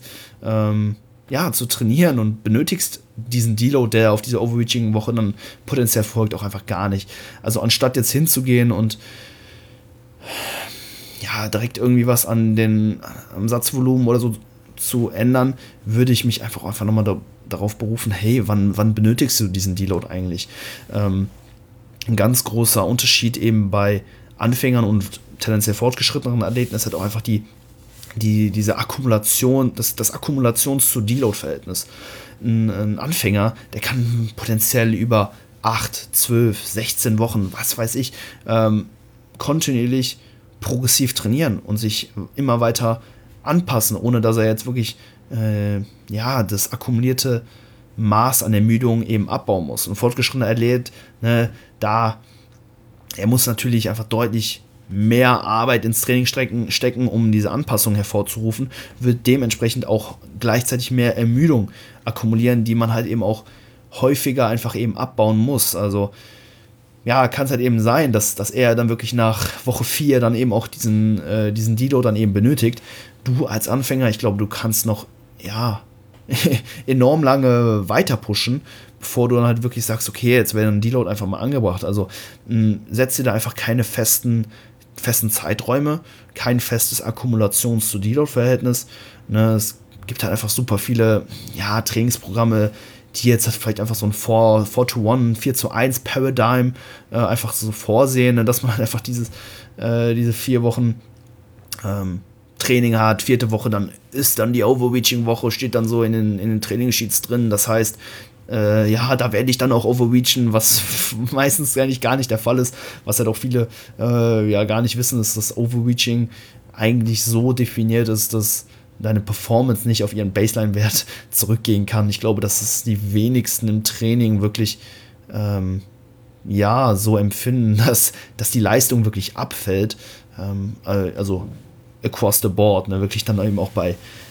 zu trainieren und benötigst diesen Deload, der auf diese Overreaching-Woche dann potenziell folgt, auch einfach gar nicht. Also anstatt jetzt hinzugehen und direkt irgendwie was am Satzvolumen oder so zu ändern, würde ich mich einfach nochmal darauf berufen, hey, wann benötigst du diesen Deload eigentlich? Ein ganz großer Unterschied eben bei Anfängern und tendenziell fortgeschrittenen Athleten ist halt auch einfach diese Akkumulation, das Akkumulations-zu-Deload-Verhältnis. Ein Anfänger, der kann potenziell über 8, 12, 16 Wochen, was weiß ich, kontinuierlich progressiv trainieren und sich immer weiter anpassen, ohne dass er jetzt wirklich das akkumulierte Maß an Ermüdung eben abbauen muss. Ein fortgeschrittener Athlet, er muss natürlich einfach deutlich mehr Arbeit ins Training stecken, um diese Anpassung hervorzurufen, wird dementsprechend auch gleichzeitig mehr Ermüdung akkumulieren, die man halt eben auch häufiger einfach eben abbauen muss. Also kann es halt eben sein, dass er dann wirklich nach Woche 4 dann eben auch diesen Deload dann eben benötigt. Du als Anfänger, ich glaube, du kannst noch enorm lange weiter pushen, bevor du dann halt wirklich sagst, okay, jetzt wäre ein Deload einfach mal angebracht. Also setz dir da einfach keine festen Zeiträume, kein festes Akkumulations-zu-Deload-Verhältnis. Ne, es gibt halt einfach super viele, ja, Trainingsprogramme, die jetzt vielleicht einfach so ein 4-to-1, 4-zu-1 Paradigm einfach so vorsehen, ne, dass man halt einfach diese 4 Wochen Training hat, 4. Woche, dann ist dann die Overreaching-Woche, steht dann so in den Trainingssheets drin, das heißt, ja, da werde ich dann auch overreachen, was meistens eigentlich gar nicht der Fall ist, was halt auch viele ja gar nicht wissen, ist, dass Overreaching eigentlich so definiert ist, dass deine Performance nicht auf ihren Baseline-Wert zurückgehen kann. Ich glaube, dass es die wenigsten im Training wirklich ja, so empfinden, dass die Leistung wirklich abfällt. Also across the board, ne? Wirklich dann eben auch bei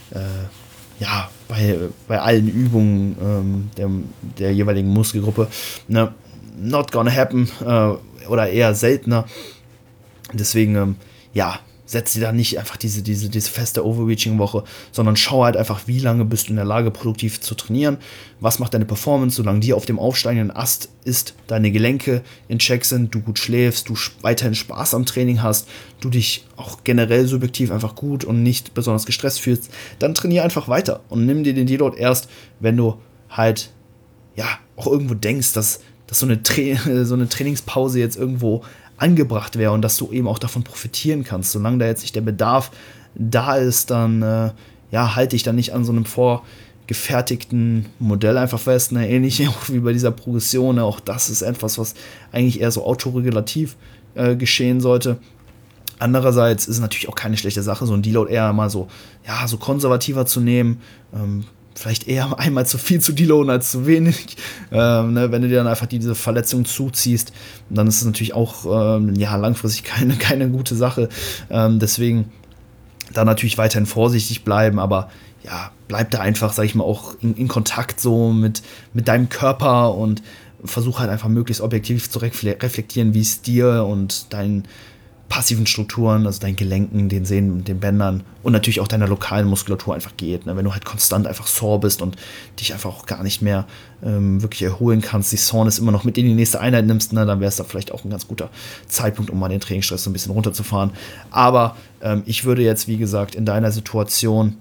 allen Übungen der jeweiligen Muskelgruppe. Ne? Not gonna happen oder eher seltener. Deswegen, ja, setz dir da nicht einfach diese feste Overreaching-Woche, sondern schau halt einfach, wie lange bist du in der Lage, produktiv zu trainieren, was macht deine Performance, solange die auf dem aufsteigenden Ast ist, deine Gelenke in Check sind, du gut schläfst, du weiterhin Spaß am Training hast, du dich auch generell subjektiv einfach gut und nicht besonders gestresst fühlst, dann trainier einfach weiter und nimm dir den Deload erst, wenn du halt, ja, auch irgendwo denkst, dass so eine Trainingspause jetzt irgendwo angebracht wäre und dass du eben auch davon profitieren kannst. Solange da jetzt nicht der Bedarf da ist, dann halte ich dann nicht an so einem vorgefertigten Modell einfach fest. Ne? Ähnlich auch wie bei dieser Progression. Ne? Auch das ist etwas, was eigentlich eher so autoregulativ geschehen sollte. Andererseits ist es natürlich auch keine schlechte Sache, so ein Deload eher mal so konservativer zu nehmen. Vielleicht eher einmal zu viel zu deloaden als zu wenig. Ne, wenn du dir dann einfach diese Verletzung zuziehst, dann ist es natürlich auch langfristig keine gute Sache. Deswegen da natürlich weiterhin vorsichtig bleiben, aber ja, bleib da einfach, sag ich mal, auch in Kontakt so mit deinem Körper und versuch halt einfach möglichst objektiv zu reflektieren, wie es dir und deinen passiven Strukturen, also deinen Gelenken, den Sehnen, den Bändern und natürlich auch deiner lokalen Muskulatur einfach geht. Ne? Wenn du halt konstant einfach sore bist und dich einfach auch gar nicht mehr wirklich erholen kannst, die Soreness immer noch mit in die nächste Einheit nimmst, ne? Dann wäre es da vielleicht auch ein ganz guter Zeitpunkt, um mal den Trainingsstress so ein bisschen runterzufahren. Aber ich würde jetzt, wie gesagt, in deiner Situation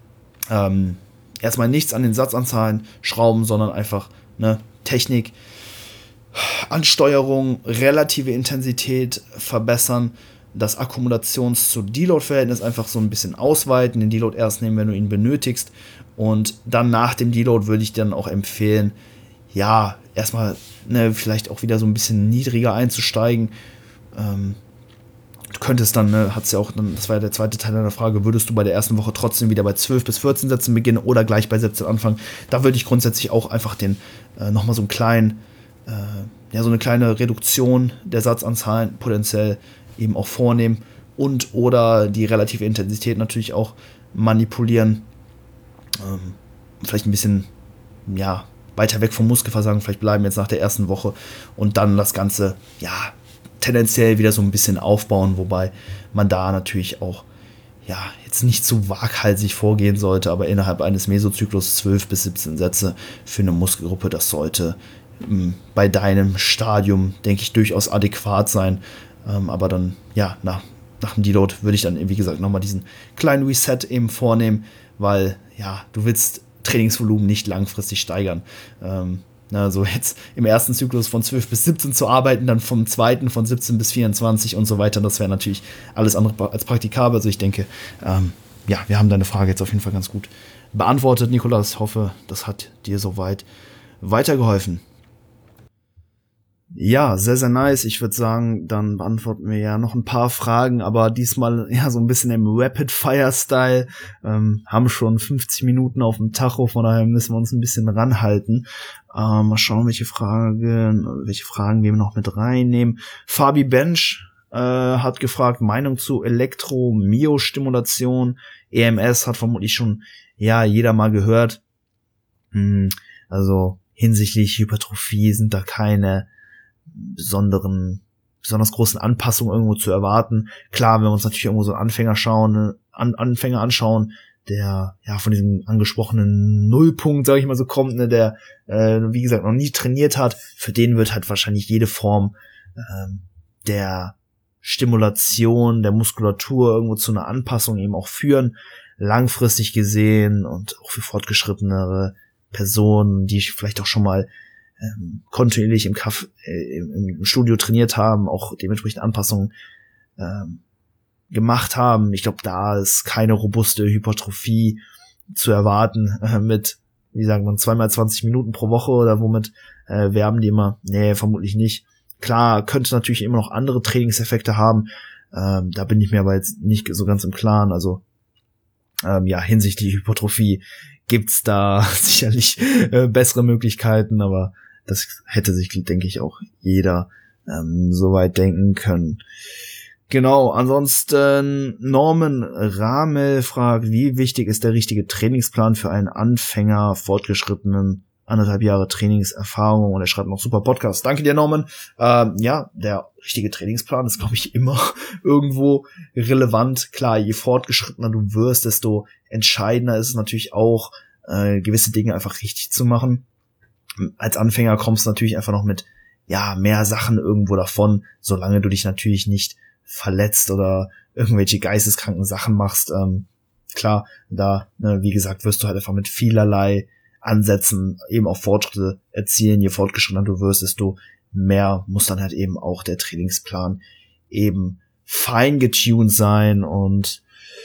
erstmal nichts an den Satzanzahlen schrauben, sondern einfach Technik, Ansteuerung, relative Intensität verbessern, das Akkumulations-zu-Deload-Verhältnis einfach so ein bisschen ausweiten, den Deload erst nehmen, wenn du ihn benötigst, und dann nach dem Deload würde ich dann auch empfehlen, ja, erstmal vielleicht auch wieder so ein bisschen niedriger einzusteigen. Du könntest dann, hat's ja auch, das war ja der zweite Teil deiner Frage, würdest du bei der ersten Woche trotzdem wieder bei 12 bis 14 Sätzen beginnen oder gleich bei 17 anfangen? Da würde ich grundsätzlich auch einfach nochmal so eine kleine Reduktion der Satzanzahlen potenziell eben auch vornehmen und oder die relative Intensität natürlich auch manipulieren. Vielleicht ein bisschen, weiter weg vom Muskelversagen vielleicht bleiben jetzt nach der ersten Woche und dann das Ganze, tendenziell wieder so ein bisschen aufbauen, wobei man da natürlich auch, jetzt nicht zu waghalsig vorgehen sollte, aber innerhalb eines Mesozyklus 12 bis 17 Sätze für eine Muskelgruppe, das sollte bei deinem Stadium, denke ich, durchaus adäquat sein. Aber dann, nach dem Deload würde ich dann, wie gesagt, nochmal diesen kleinen Reset eben vornehmen, weil, du willst Trainingsvolumen nicht langfristig steigern. Also jetzt im ersten Zyklus von 12 bis 17 zu arbeiten, dann vom zweiten von 17 bis 24 und so weiter, das wäre natürlich alles andere als praktikabel. Also ich denke, wir haben deine Frage jetzt auf jeden Fall ganz gut beantwortet, Nikolas. Ich hoffe, das hat dir soweit weitergeholfen. Ja, sehr, sehr nice. Ich würde sagen, dann beantworten wir ja noch ein paar Fragen, aber diesmal so ein bisschen im Rapid-Fire-Style. Haben schon 50 Minuten auf dem Tacho, von daher müssen wir uns ein bisschen ranhalten. Mal schauen, welche Fragen wir noch mit reinnehmen. Fabi Bench hat gefragt, Meinung zu Elektromyostimulation. EMS hat vermutlich schon jeder mal gehört. Also hinsichtlich Hypertrophie sind da keine besonders großen Anpassungen irgendwo zu erwarten. Klar, wenn wir uns natürlich irgendwo so einen Anfänger anschauen, der von diesem angesprochenen Nullpunkt, sage ich mal so, kommt, der wie gesagt noch nie trainiert hat, für den wird halt wahrscheinlich jede Form der Stimulation der Muskulatur irgendwo zu einer Anpassung eben auch führen. langfristig gesehen und auch für fortgeschrittenere Personen, die vielleicht auch schon mal kontinuierlich im Studio trainiert haben, auch dementsprechend Anpassungen gemacht haben. Ich glaube, da ist keine robuste Hypertrophie zu erwarten mit, wie sagt man, 2x20 Minuten pro Woche oder womit werben die immer? Nee, vermutlich nicht. Klar, könnte natürlich immer noch andere Trainingseffekte haben. Da bin ich mir aber jetzt nicht so ganz im Klaren. Also hinsichtlich Hypertrophie gibt's da sicherlich bessere Möglichkeiten, aber das hätte sich, denke ich, auch jeder soweit denken können. Genau, ansonsten Norman Ramel fragt, wie wichtig ist der richtige Trainingsplan für einen Anfänger, fortgeschrittenen 1,5 Jahre Trainingserfahrung, und er schreibt noch super Podcast. Danke dir, Norman. Der richtige Trainingsplan ist, glaube ich, immer irgendwo relevant. Klar, je fortgeschrittener du wirst, desto entscheidender ist es natürlich auch, gewisse Dinge einfach richtig zu machen. Als Anfänger kommst du natürlich einfach noch mit mehr Sachen irgendwo davon, solange du dich natürlich nicht verletzt oder irgendwelche geisteskranken Sachen machst. Klar, da, wie gesagt, wirst du halt einfach mit vielerlei Ansätzen eben auch Fortschritte erzielen. Je fortgeschrittener du wirst, desto mehr muss dann halt eben auch der Trainingsplan eben fein getuned sein. Und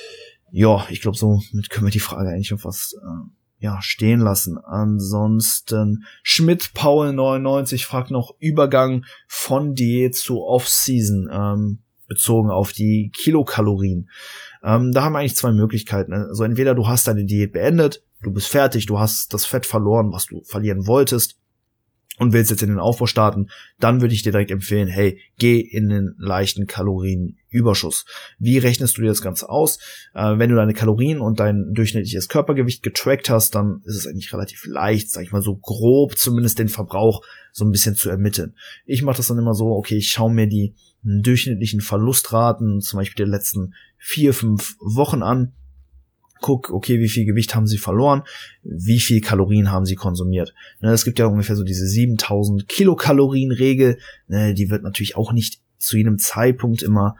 ich glaube, somit können wir die Frage eigentlich schon fast stehen lassen. Ansonsten Schmidt Paul 99 fragt noch Übergang von Diät zu Off-Season bezogen auf die Kilokalorien. Da haben wir eigentlich zwei Möglichkeiten. Also entweder du hast deine Diät beendet, du bist fertig, du hast das Fett verloren, was du verlieren wolltest und willst jetzt in den Aufbau starten, dann würde ich dir direkt empfehlen, hey, geh in den leichten Kalorienüberschuss. Wie rechnest du dir das Ganze aus? Wenn du deine Kalorien und dein durchschnittliches Körpergewicht getrackt hast, dann ist es eigentlich relativ leicht, sag ich mal so grob, zumindest den Verbrauch so ein bisschen zu ermitteln. Ich mache das dann immer so, okay, ich schaue mir die durchschnittlichen Verlustraten, zum Beispiel der letzten 4-5 Wochen an, guck, okay, wie viel Gewicht haben sie verloren, wie viel Kalorien haben sie konsumiert. Es gibt ja ungefähr so diese 7000 Kilokalorien-Regel, die wird natürlich auch nicht zu jedem Zeitpunkt immer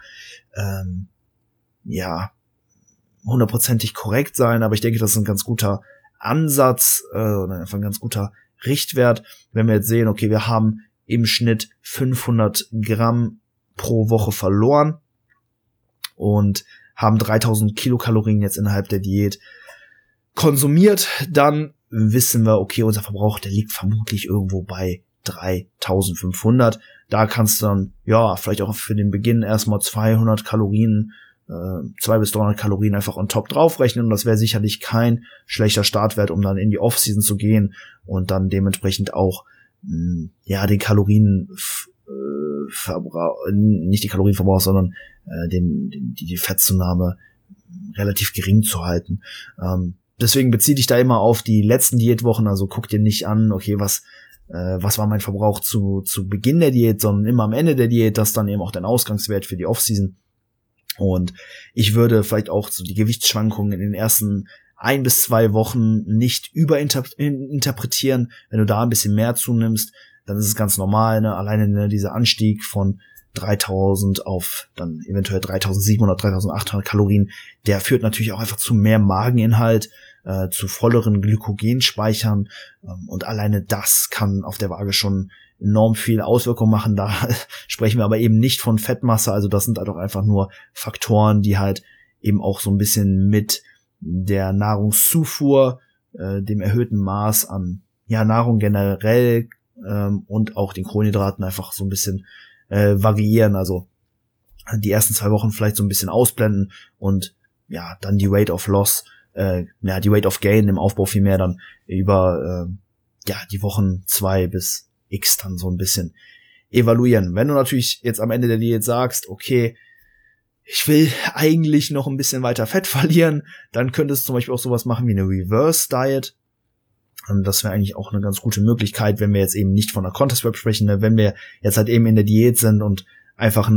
hundertprozentig korrekt sein, aber ich denke, das ist ein ganz guter Ansatz oder einfach ein ganz guter Richtwert, wenn wir jetzt sehen, okay, wir haben im Schnitt 500 Gramm pro Woche verloren und haben 3000 Kilokalorien jetzt innerhalb der Diät konsumiert, dann wissen wir, okay, unser Verbrauch, der liegt vermutlich irgendwo bei 3500. Da kannst du dann, vielleicht auch für den Beginn erstmal 200 Kalorien, 200 bis 300 Kalorien einfach on top draufrechnen, und das wäre sicherlich kein schlechter Startwert, um dann in die Off-Season zu gehen und dann dementsprechend auch, den nicht die Kalorienverbrauch, sondern die Fettzunahme relativ gering zu halten. Deswegen beziehe dich da immer auf die letzten Diätwochen, also guck dir nicht an, okay, was war mein Verbrauch zu Beginn der Diät, sondern immer am Ende der Diät, das dann eben auch dein Ausgangswert für die Off-Season. Und ich würde vielleicht auch so die Gewichtsschwankungen in den ersten 1 bis 2 Wochen nicht überinterpretieren. Wenn du da ein bisschen mehr zunimmst, dann ist es ganz normal, alleine dieser Anstieg von 3000 auf dann eventuell 3700, 3800 Kalorien, der führt natürlich auch einfach zu mehr Mageninhalt, zu volleren Glykogenspeichern, und alleine das kann auf der Waage schon enorm viel Auswirkungen machen. Da sprechen wir aber eben nicht von Fettmasse, also das sind halt auch einfach nur Faktoren, die halt eben auch so ein bisschen mit der Nahrungszufuhr, dem erhöhten Maß an Nahrung generell und auch den Kohlenhydraten einfach so ein bisschen variieren. Also die ersten 2 Wochen vielleicht so ein bisschen ausblenden und dann die Rate of Loss, die Rate of Gain im Aufbau vielmehr dann über die Wochen 2 bis X dann so ein bisschen evaluieren. Wenn du natürlich jetzt am Ende der Diät sagst, okay, ich will eigentlich noch ein bisschen weiter Fett verlieren, dann könntest du zum Beispiel auch sowas machen wie eine Reverse Diet. Und das wäre eigentlich auch eine ganz gute Möglichkeit, wenn wir jetzt eben nicht von einer Contest Prep sprechen, wenn wir jetzt halt eben in der Diät sind und einfach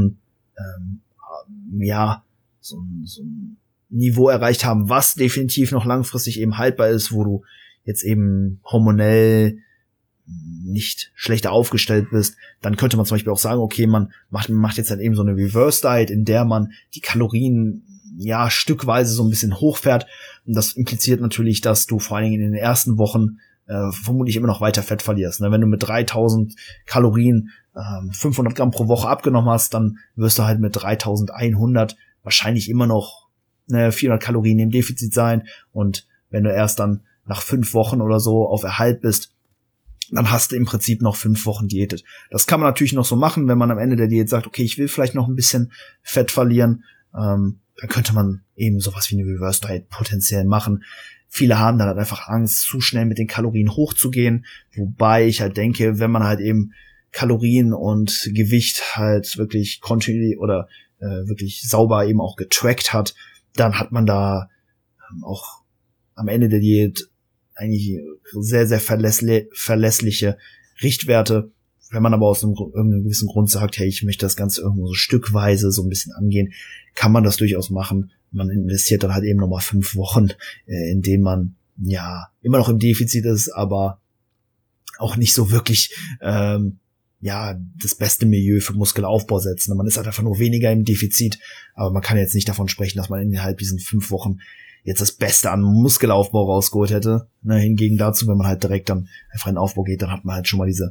so ein Niveau erreicht haben, was definitiv noch langfristig eben haltbar ist, wo du jetzt eben hormonell nicht schlechter aufgestellt bist, dann könnte man zum Beispiel auch sagen, okay, man macht jetzt halt eben so eine Reverse Diet, in der man die Kalorien stückweise so ein bisschen hochfährt. Und das impliziert natürlich, dass du vor allen Dingen in den ersten Wochen vermutlich immer noch weiter Fett verlierst. Ne? Wenn du mit 3000 Kalorien 500 Gramm pro Woche abgenommen hast, dann wirst du halt mit 3100 wahrscheinlich immer noch 400 Kalorien im Defizit sein. Und wenn du erst dann nach 5 Wochen oder so auf Erhalt bist, dann hast du im Prinzip noch 5 Wochen diätet. Das kann man natürlich noch so machen, wenn man am Ende der Diät sagt, okay, ich will vielleicht noch ein bisschen Fett verlieren, dann könnte man eben sowas wie eine Reverse Diet potenziell machen. Viele haben dann halt einfach Angst, zu schnell mit den Kalorien hochzugehen, wobei ich halt denke, wenn man halt eben Kalorien und Gewicht halt wirklich kontinuierlich oder wirklich sauber eben auch getrackt hat, dann hat man da auch am Ende der Diät eigentlich sehr, sehr verlässliche Richtwerte. Wenn man aber aus irgendeinem gewissen Grund sagt, hey, ich möchte das Ganze irgendwo so stückweise so ein bisschen angehen, kann man das durchaus machen. Man investiert dann halt eben nochmal 5 Wochen, in denen man immer noch im Defizit ist, aber auch nicht so wirklich das beste Milieu für Muskelaufbau setzen. Man ist halt einfach nur weniger im Defizit, aber man kann jetzt nicht davon sprechen, dass man innerhalb diesen 5 Wochen jetzt das Beste an Muskelaufbau rausgeholt hätte. Hingegen dazu, wenn man halt direkt dann einfach in den Aufbau geht, dann hat man halt schon mal diese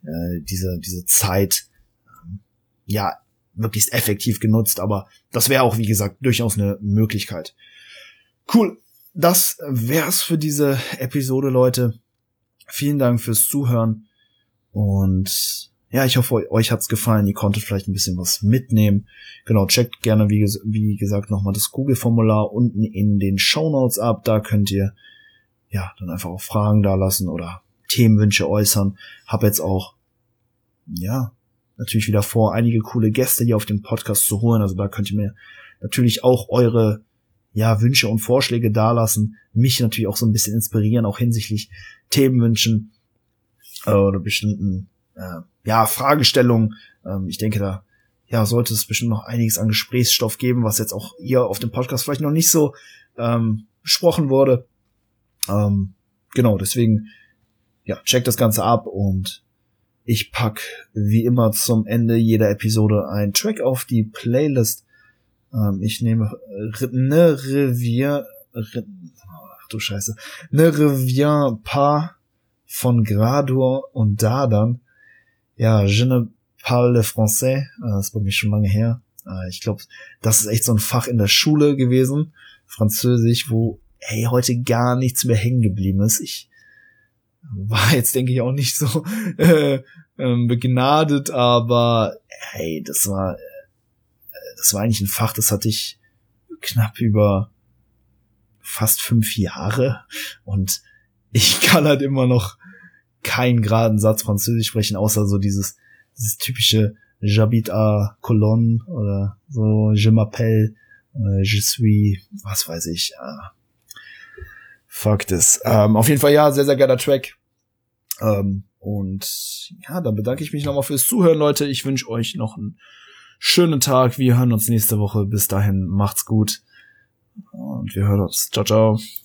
Zeit möglichst effektiv genutzt, aber das wäre auch, wie gesagt, durchaus eine Möglichkeit. Cool, das wär's für diese Episode, Leute. Vielen Dank fürs Zuhören und ich hoffe, euch hat's gefallen, ihr konntet vielleicht ein bisschen was mitnehmen. Genau, checkt gerne, wie gesagt, nochmal das Google-Formular unten in den Shownotes ab, da könnt ihr dann einfach auch Fragen da lassen oder Themenwünsche äußern. Hab jetzt auch natürlich wieder vor, einige coole Gäste hier auf dem Podcast zu holen. Also da könnt ihr mir natürlich auch eure Wünsche und Vorschläge dalassen. Mich natürlich auch so ein bisschen inspirieren, auch hinsichtlich Themenwünschen oder bestimmten Fragestellungen. Ich denke, da sollte es bestimmt noch einiges an Gesprächsstoff geben, was jetzt auch hier auf dem Podcast vielleicht noch nicht so besprochen wurde. Genau, deswegen checkt das Ganze ab und ich pack wie immer zum Ende jeder Episode einen Track auf die Playlist. Ich nehme Ne Reviens Pas von Grador und Dardan. Je ne parle français. Das ist bei mir schon lange her. Ich glaube, das ist echt so ein Fach in der Schule gewesen. Französisch, wo heute gar nichts mehr hängen geblieben ist. Ich war jetzt, denke ich, auch nicht so begnadet, aber das war eigentlich ein Fach, das hatte ich knapp über fast 5 Jahre und ich kann halt immer noch keinen geraden Satz Französisch sprechen, außer so dieses typische J'habite à Cologne oder so Je m'appelle, je suis, was weiß ich. Fuck this. Auf jeden Fall sehr, sehr geiler Track. Und dann bedanke ich mich nochmal fürs Zuhören, Leute. Ich wünsche euch noch einen schönen Tag. Wir hören uns nächste Woche. Bis dahin, macht's gut. Und wir hören uns. Ciao, ciao.